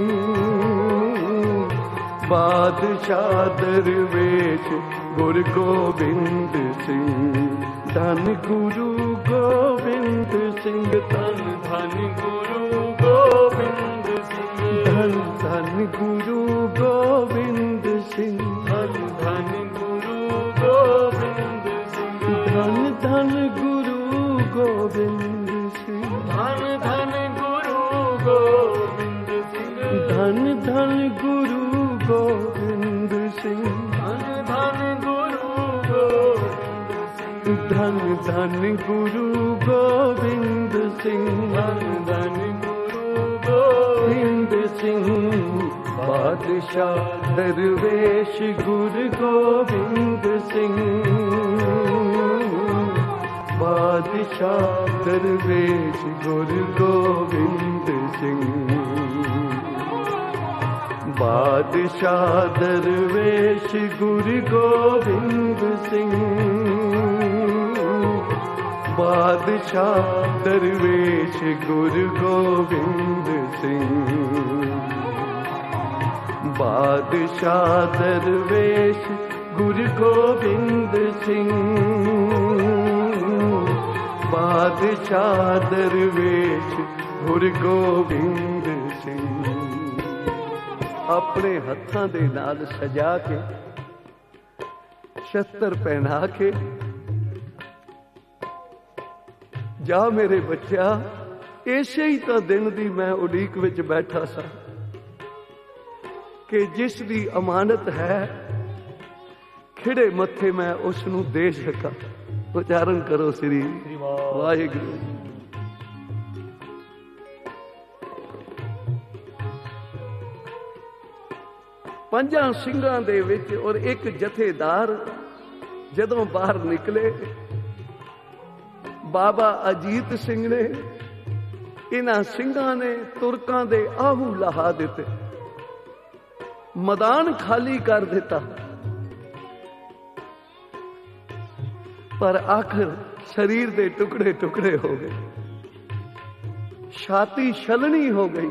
ਬਾਦਸ਼ਾਹ ਦਰਵੇਸ਼ ਗੁਰੂ ਗੋਬਿੰਦ ਸਿੰਘ। ਧੰਨ ਗੁਰੂ ਗੋਬਿੰਦ ਸਿੰਘ, ਧੰਨ ਧੰਨ ਗੁਰੂ ਗੋਬਿੰਦ ਸਿੰਘ, ਧੰਨ ਧੰਨ ਗੁਰੂ ਗੋਬਿੰਦ ਸਿੰਘ, ਧੰਨ ਧੰਨ ਗੁਰੂ ਗੋਬਿੰਦ ਸਿੰਘ, ਧੰਨ ਧੰਨ ਗੁਰੂ ਗੋਬਿੰਦ ਸਿੰਘ, ਧੰਨ ਧੰਨ ਗੁਰੂ ਗੋਬਿੰਦ ਸਿੰਘ, ਧੰਨ ਧੰਨ ਗੁਰੂ ਗੋਬਿੰਦ ਸਿੰਘ, ਧੰਨ ਧੰਨ ਗੁਰੂ ਗੋਬਿੰਦ ਸਿੰਘ, ਧੰਨ ਧੰਨ ਗੁਰੂ ਗੋਬਿੰਦ ਸਿੰਘ, ਧੰਨ ਧੰਨ ਗੁਰੂ ਗੋਬਿੰਦ ਸਿੰਘ। ਬਾਦਸ਼ਾਹ ਦਰਵੇਸ਼ ਗੁਰੂ ਗੋਬਿੰਦ ਸਿੰਘ, ਬਾਦਸ਼ਾਹ ਦਰਵੇਸ਼ ਗੁਰੂ ਗੋਬਿੰਦ ਸਿੰਘ, ਬਾਦਸ਼ਾਹ ਦਰਵੇਸ਼ ਗੁਰੂ ਗੋਬਿੰਦ ਸਿੰਘ, ਬਾਦਸ਼ਾਹ ਦਰਵੇਸ਼ ਗੁਰੂ ਗੋਬਿੰਦ ਸਿੰਘ, ਬਾਦਸ਼ਾਹ ਦਰਵੇਸ਼ ਗੁਰੂ ਗੋਬਿੰਦ ਸਿੰਘ, ਬਾਦਸ਼ਾਹ ਦਰਵੇਸ਼ ਗੁਰੂ ਗੋਬਿੰਦ ਸਿੰਘ। ਆਪਣੇ ਹੱਥਾਂ ਦੇ ਨਾਲ ਸਜਾ ਕੇ, ਸ਼ਸਤਰ ਪਹਿਨਾ ਕੇ, ਜਾ ਮੇਰੇ ਬੱਚਾ, ਇਸੇ ਹੀ ਤਾਂ ਦਿਨ ਦੀ ਮੈਂ ਉਡੀਕ ਵਿੱਚ ਬੈਠਾ ਸਾਂ ਕਿ ਜਿਸ ਦੀ ਅਮਾਨਤ ਹੈ ਖਿੜੇ ਮੱਥੇ ਮੈਂ ਉਸ ਨੂੰ ਦੇ ਸਕਾਂ। ਉਚਾਰਨ ਕਰੋ ਸ੍ਰੀ ਵਾਹਿਗੁਰੂ। ਪੰਜਾਂ ਸਿੰਘਾਂ ਦੇ ਵਿੱਚ ਔਰ ਇੱਕ ਜਥੇਦਾਰ ਜਦੋਂ ਬਾਹਰ ਨਿਕਲੇ, ਬਾਬਾ ਅਜੀਤ ਸਿੰਘ ਨੇ, ਇਹਨਾਂ ਸਿੰਘਾਂ ਨੇ ਤੁਰਕਾਂ ਦੇ ਆਹੂ ਲਹਾ ਦਿੱਤੇ, ਮੈਦਾਨ ਖਾਲੀ ਕਰ ਦਿੱਤਾ। ਪਰ ਆਖਰ ਸਰੀਰ ਦੇ ਟੁਕੜੇ ਟੁਕੜੇ ਹੋ ਗਏ, ਛਾਤੀ ਛਲਣੀ ਹੋ ਗਈ।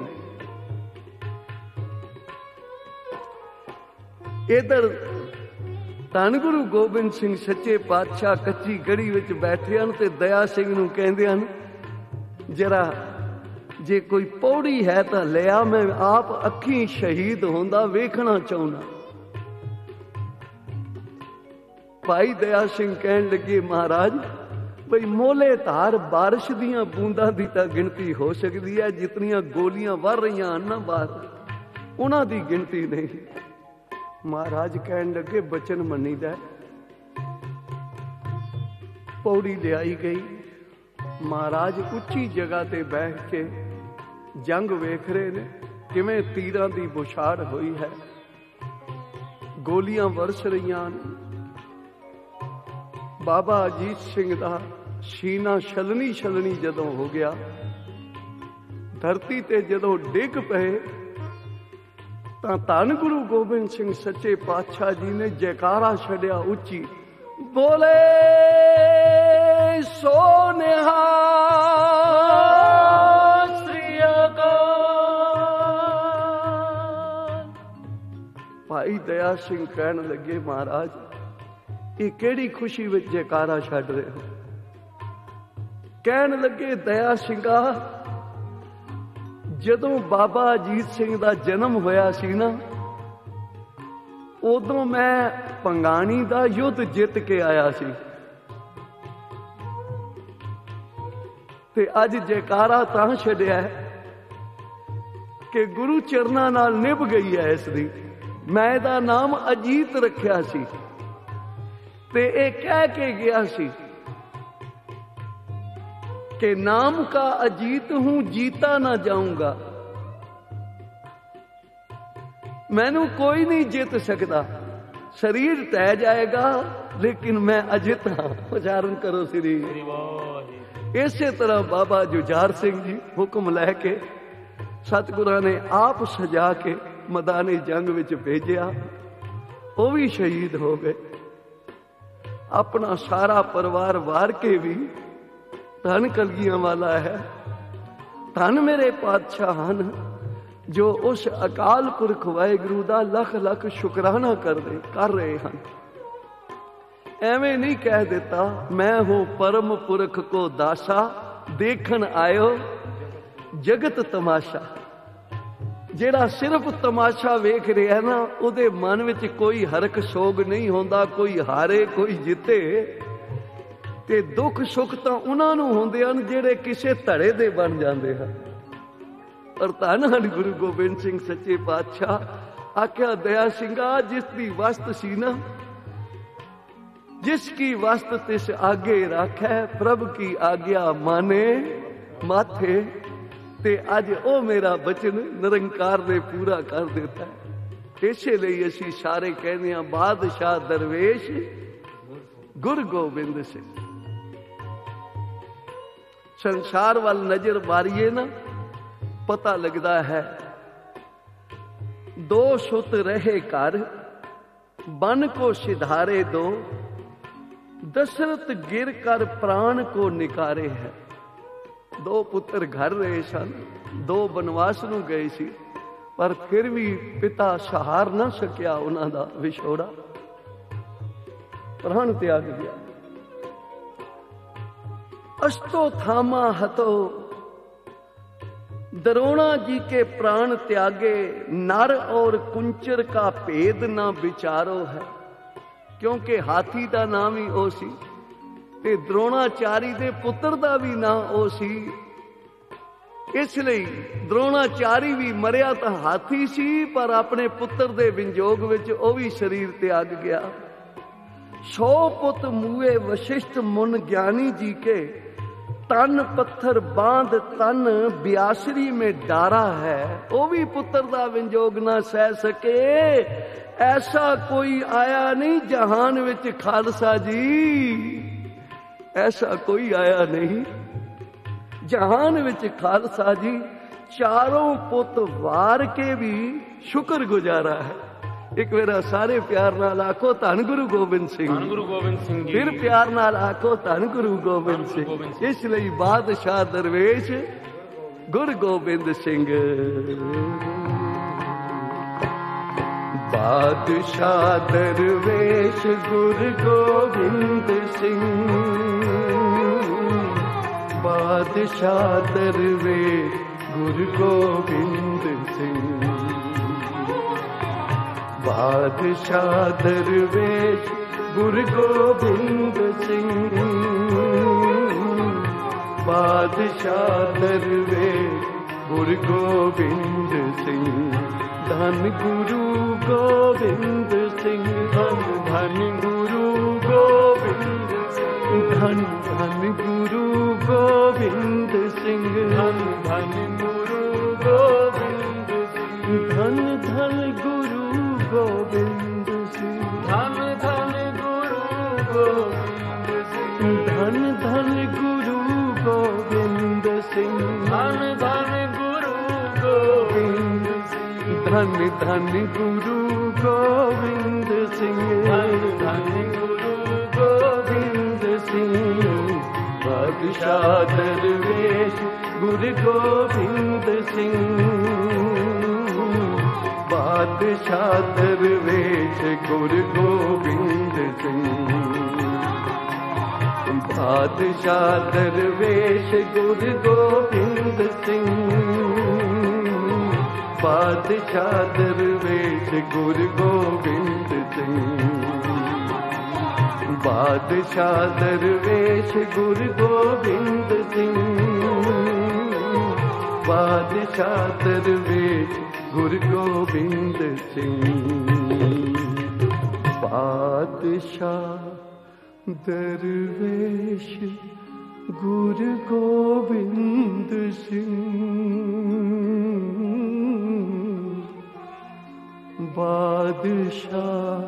ਇਧਰ ਧੰਨ ਗੁਰੂ ਗੋਬਿੰਦ ਸਿੰਘ ਸੱਚੇ ਪਾਤਸ਼ਾਹ ਕੱਚੀ ਗੜੀ ਵਿੱਚ ਬੈਠੇ ਹਨ ਤੇ ਦਇਆ ਸਿੰਘ ਨੂੰ ਕਹਿੰਦੇ ਹਨ, ਜਰਾ ਜੇ ਕੋਈ ਪੌੜੀ ਹੈ ਤਾਂ ਲਿਆ, ਮੈਂ ਆਪ ਅੱਖੀਂ ਸ਼ਹੀਦ ਹੁੰਦਾ ਵੇਖਣਾ ਚਾਹੁੰਦਾ। ਭਾਈ ਦਇਆ ਸਿੰਘ ਕਹਿਣ ਲੱਗੇ, ਮਹਾਰਾਜ ਬਈ ਮੋਲੇ ਧਾਰ ਬਾਰਿਸ਼ ਦੀਆਂ ਬੂੰਦਾਂ ਦੀ ਤਾਂ ਗਿਣਤੀ ਹੋ ਸਕਦੀ ਹੈ, ਜਿਤਨੀਆਂ ਗੋਲੀਆਂ ਵਰ ਰਹੀਆਂ ਹਨ ਨਾ ਬਾਹਰ, ਉਹਨਾਂ ਦੀ ਗਿਣਤੀ ਨਹੀਂ। ਮਹਾਰਾਜ ਕਹਿਣ ਲੱਗੇ, ਬਚਨ ਮੰਨੀਦਾ। ਪੌੜੀ ਲਿਆਈ ਗਈ। ਮਹਾਰਾਜ ਉੱਚੀ ਜਗ੍ਹਾ ਤੇ ਬੈਠ ਕੇ ਜੰਗ ਵੇਖ ਰਹੇ ਨੇ, ਕਿਵੇਂ ਤੀਰਾਂ ਦੀ ਬੁਛਾੜ ਹੋਈ ਹੈ, ਗੋਲੀਆਂ ਵਰਸ ਰਹੀਆਂ ਨੇ। ਬਾਬਾ ਅਜੀਤ ਸਿੰਘ ਦਾ ਸੀਨਾ ਛਲਣੀ ਛਲਣੀ ਜਦੋਂ ਹੋ ਗਿਆ, ਧਰਤੀ ਤੇ ਜਦੋਂ ਡਿੱਗ ਪਏ, ਤਾਂ ਧੰਨ ਗੁਰੂ ਗੋਬਿੰਦ ਸਿੰਘ ਸੱਚੇ ਪਾਤਸ਼ਾਹ ਜੀ ਨੇ ਜੈਕਾਰਾ ਛੱਡਿਆ ਉੱਚੀ, ਬੋਲੇ ਸੋ ਨਿਹਾਲ ਸ੍ਰੀ ਅਕਾਲ। ਭਾਈ ਦਇਆ ਸਿੰਘ ਕਹਿਣ ਲੱਗੇ, ਮਹਾਰਾਜ ਇਹ ਕਿਹੜੀ ਖੁਸ਼ੀ ਵਿੱਚ ਜੈਕਾਰਾ ਛੱਡ ਰਹੇ ਹੋ? ਕਹਿਣ ਲੱਗੇ, ਦਇਆ ਸਿੰਘਾ, ਜਦੋਂ ਬਾਬਾ ਅਜੀਤ ਸਿੰਘ ਦਾ ਜਨਮ ਹੋਇਆ ਸੀ ਨਾ, ਉਦੋਂ ਮੈਂ ਪੰਗਾਣੀ ਦਾ ਯੁੱਧ ਜਿੱਤ ਕੇ ਆਇਆ ਸੀ, ਤੇ ਅੱਜ ਜੈਕਾਰਾ ਤਾਂ ਛੱਡਿਆ ਕਿ ਗੁਰੂ ਚਰਨਾਂ ਨਾਲ ਨਿਭ ਗਈ ਹੈ ਇਸ ਦੀ। ਮੈਂ ਇਹਦਾ ਨਾਮ ਅਜੀਤ ਰੱਖਿਆ ਸੀ, ਤੇ ਇਹ ਕਹਿ ਕੇ ਗਿਆ ਸੀ ਕਿ ਨਾਮ ਕਾ ਅਜੀਤ ਹੂੰ, ਜੀਤਾ ਨਾ ਜਾਊਂਗਾ। ਮੈਨੂੰ ਕੋਈ ਨਹੀਂ ਜਿੱਤ ਸਕਦਾ, ਸਰੀਰ ਟਹਿ ਜਾਏਗਾ ਲੇਕਿਨ ਮੈਂ ਅਜਿੱਤ ਹਾਂ। ਉਚਾਰਨ ਕਰੋ ਸ੍ਰੀ। ਇਸੇ ਤਰ੍ਹਾਂ ਬਾਬਾ ਜੁਝਾਰ ਸਿੰਘ ਜੀ ਹੁਕਮ ਲੈ ਕੇ ਸਤਿਗੁਰਾਂ ਨੇ ਆਪ ਸਜਾ ਕੇ ਮੈਦਾਨੇ ਜੰਗ ਵਿੱਚ ਭੇਜਿਆ। ਉਹ ਵੀ ਸ਼ਹੀਦ ਹੋ ਗਏ, ਆਪਣਾ ਸਾਰਾ ਪਰਿਵਾਰ ਵਾਰ ਕੇ ਵੀ। ਧੰਨ ਕਲਗੀਆਂ ਵਾਲਾ ਹੈ, ਧੰਨ ਮੇਰੇ ਪਾਤਸ਼ਾਹ ਹਨ ਜੋ ਉਸ ਅਕਾਲ ਪੁਰਖ ਵਾਹਿਗੁਰੂ ਦਾ ਲੱਖ ਲੱਖ ਸ਼ੁਕਰਾਨਾ ਕਰ ਰਹੇ ਹਨ। ਐਵੇਂ ਨਹੀਂ ਕਹਿ ਦਿੱਤਾ ਮੈਂ ਹੋ ਪਰਮ ਪੁਰਖ ਕੋ ਦਾਸਾ, ਦੇਖਣ ਆਇਓ ਜਗਤ ਤਮਾਸ਼ਾ। ਜਿਹੜਾ ਸਿਰਫ ਤਮਾਸ਼ਾ ਵੇਖ ਰਿਹਾ ਨਾ, ਉਹਦੇ ਮਨ ਵਿੱਚ ਕੋਈ ਹਰਕ ਸੋਗ ਨਹੀਂ ਹੁੰਦਾ, ਕੋਈ ਹਾਰੇ ਕੋਈ ਜਿੱਤੇ। ਤੇ ਦੁੱਖ ਸੁੱਖ ਤਾਂ ਉਹਨਾਂ ਨੂੰ ਹੁੰਦੇ ਹਨ ਜਿਹੜੇ ਕਿਸੇ ਧੜੇ ਦੇ ਬਣ ਜਾਂਦੇ ਹਨ। ਪਰ ਧੰਨ ਹਨ ਗੁਰੂ ਗੋਬਿੰਦ ਸਿੰਘ ਸੱਚੇ ਪਾਤਸ਼ਾਹ। ਆਖਿਆ ਦਇਆ ਸਿੰਘਾ, ਜਿਸ ਦੀ ਵਸਤ ਸੀ ਨਾ, ਜਿਸ ਕੀ ਵਸਤ ਤਿਸ ਆਗੇ ਰੱਖੈ, ਪ੍ਰਭ ਕੀ ਆਗਿਆ ਮਾਨੇ ਮਾਥੇ। ਤੇ ਅੱਜ ਉਹ ਮੇਰਾ ਬਚਨ ਨਿਰੰਕਾਰ ਨੇ ਪੂਰਾ ਕਰ ਦਿੱਤਾ। ਇਸੇ ਲਈ ਅਸੀਂ ਸਾਰੇ ਕਹਿੰਦੇ ਹਾਂ ਬਾਦਸ਼ਾਹ ਦਰਵੇਸ਼ ਗੁਰੂ ਗੋਬਿੰਦ ਸਿੰਘ। ਸੰਸਾਰ ਵੱਲ ਨਜ਼ਰ ਮਾਰੀਏ ਨਾ, ਪਤਾ ਲੱਗਦਾ ਹੈ ਦੋ ਸੁਤ ਰਹੇ ਘਰ, ਬਨ ਕੋ ਸਿਧਾਰੇ ਦੋ, ਦਸ਼ਰਥ ਗਿਰ ਕਰ ਪ੍ਰਾਣ ਕੋ ਨਿਕਾਰੇ ਹੈ। ਦੋ ਪੁੱਤਰ ਘਰ ਰਹੇ ਸਨ, ਦੋ ਬਨਵਾਸ ਨੂੰ ਗਏ ਸੀ, ਪਰ ਫਿਰ ਵੀ ਪਿਤਾ ਸਹਾਰ ਨਾ ਸਕਿਆ ਉਹਨਾਂ ਦਾ ਵਿਛੋੜਾ, ਪ੍ਰਾਣ ਤਿਆਗ ਗਿਆ। अस्तो थामा हतो द्रोणा जी के प्राण त्यागे, नर और कुंचर का भेद ना विचारो है। क्योंकि हाथी का नाम ही ओ सी ते द्रोणाचारी दे पुत्र दा भी ना ओ सी, इसलिए द्रोणाचारी भी मरिया तो हाथी सी, पर अपने पुत्र दे विंजोग विच ओ भी शरीर त्याग गया। 100 पुत मुए वशिष्ठ मुन ज्ञानी जी के, तन पत्थर बांध तन ब्यासरी में डारा है। वो भी पुत्र दा विंजोग ना सह सके। ऐसा कोई आया नहीं जहान विच खालसा जी, ऐसा कोई आया नहीं जहान विच खालसा जी। चारों पुत वार के भी शुक्र गुजारा है। एक मेरा सारे प्यार नाल आखो धन गुरु गोबिंद सिंह, धन गुरु गोबिंद सिंह जी। फिर प्यार नाल आखो धन गुरु गोबिंद सिंह। इसलिए बादशाह दरवेश गुरु गोबिंद सिंह। बादशाह दरवेश गुरु गोबिंद सिंह, बादशाह दरवेश गुरु गोबिंद सिंह, बादशाह दरवेश गुरु गोबिंद सिंह, बादशाह दरवेश गुरु गोबिंद सिंह। धन गुरु गोबिंद सिंह, धन धन गुरु गोबिंद सिंह, धन धन गुरु गोबिंद सिंह, धन धन गुरु गोबिंद सिंह, धन धन गुरु गोबिंद सिंह, धन धन गुरु गोबिंद सिंह, धन धन गुरु गोबिंद सिंह, धन धन गुरु गोबिंद सिंह, धन धन गुरु गोबिंद सिंह, धन धन गुरु गोबिंद सिंह। बादशाह दरवेश गुरु गोबिंद सिंह, बादशाह दरवेश गुरु गोबिंद सिंह, बादशाह दरवेश गुरु गोबिंद सिंह, बादशाह दरवेश गुरु गोबिंद सिंह, बादशाह दरवेश गुरु गोबिंद सिंह, बादशाह दरवेश गुरु गोबिंद सिंह, बादशाह दरवेश गुरु गोबिंद सिंह, बादशाह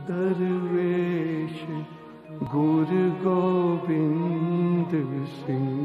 दरवेश गुरु गोबिंद सिंह।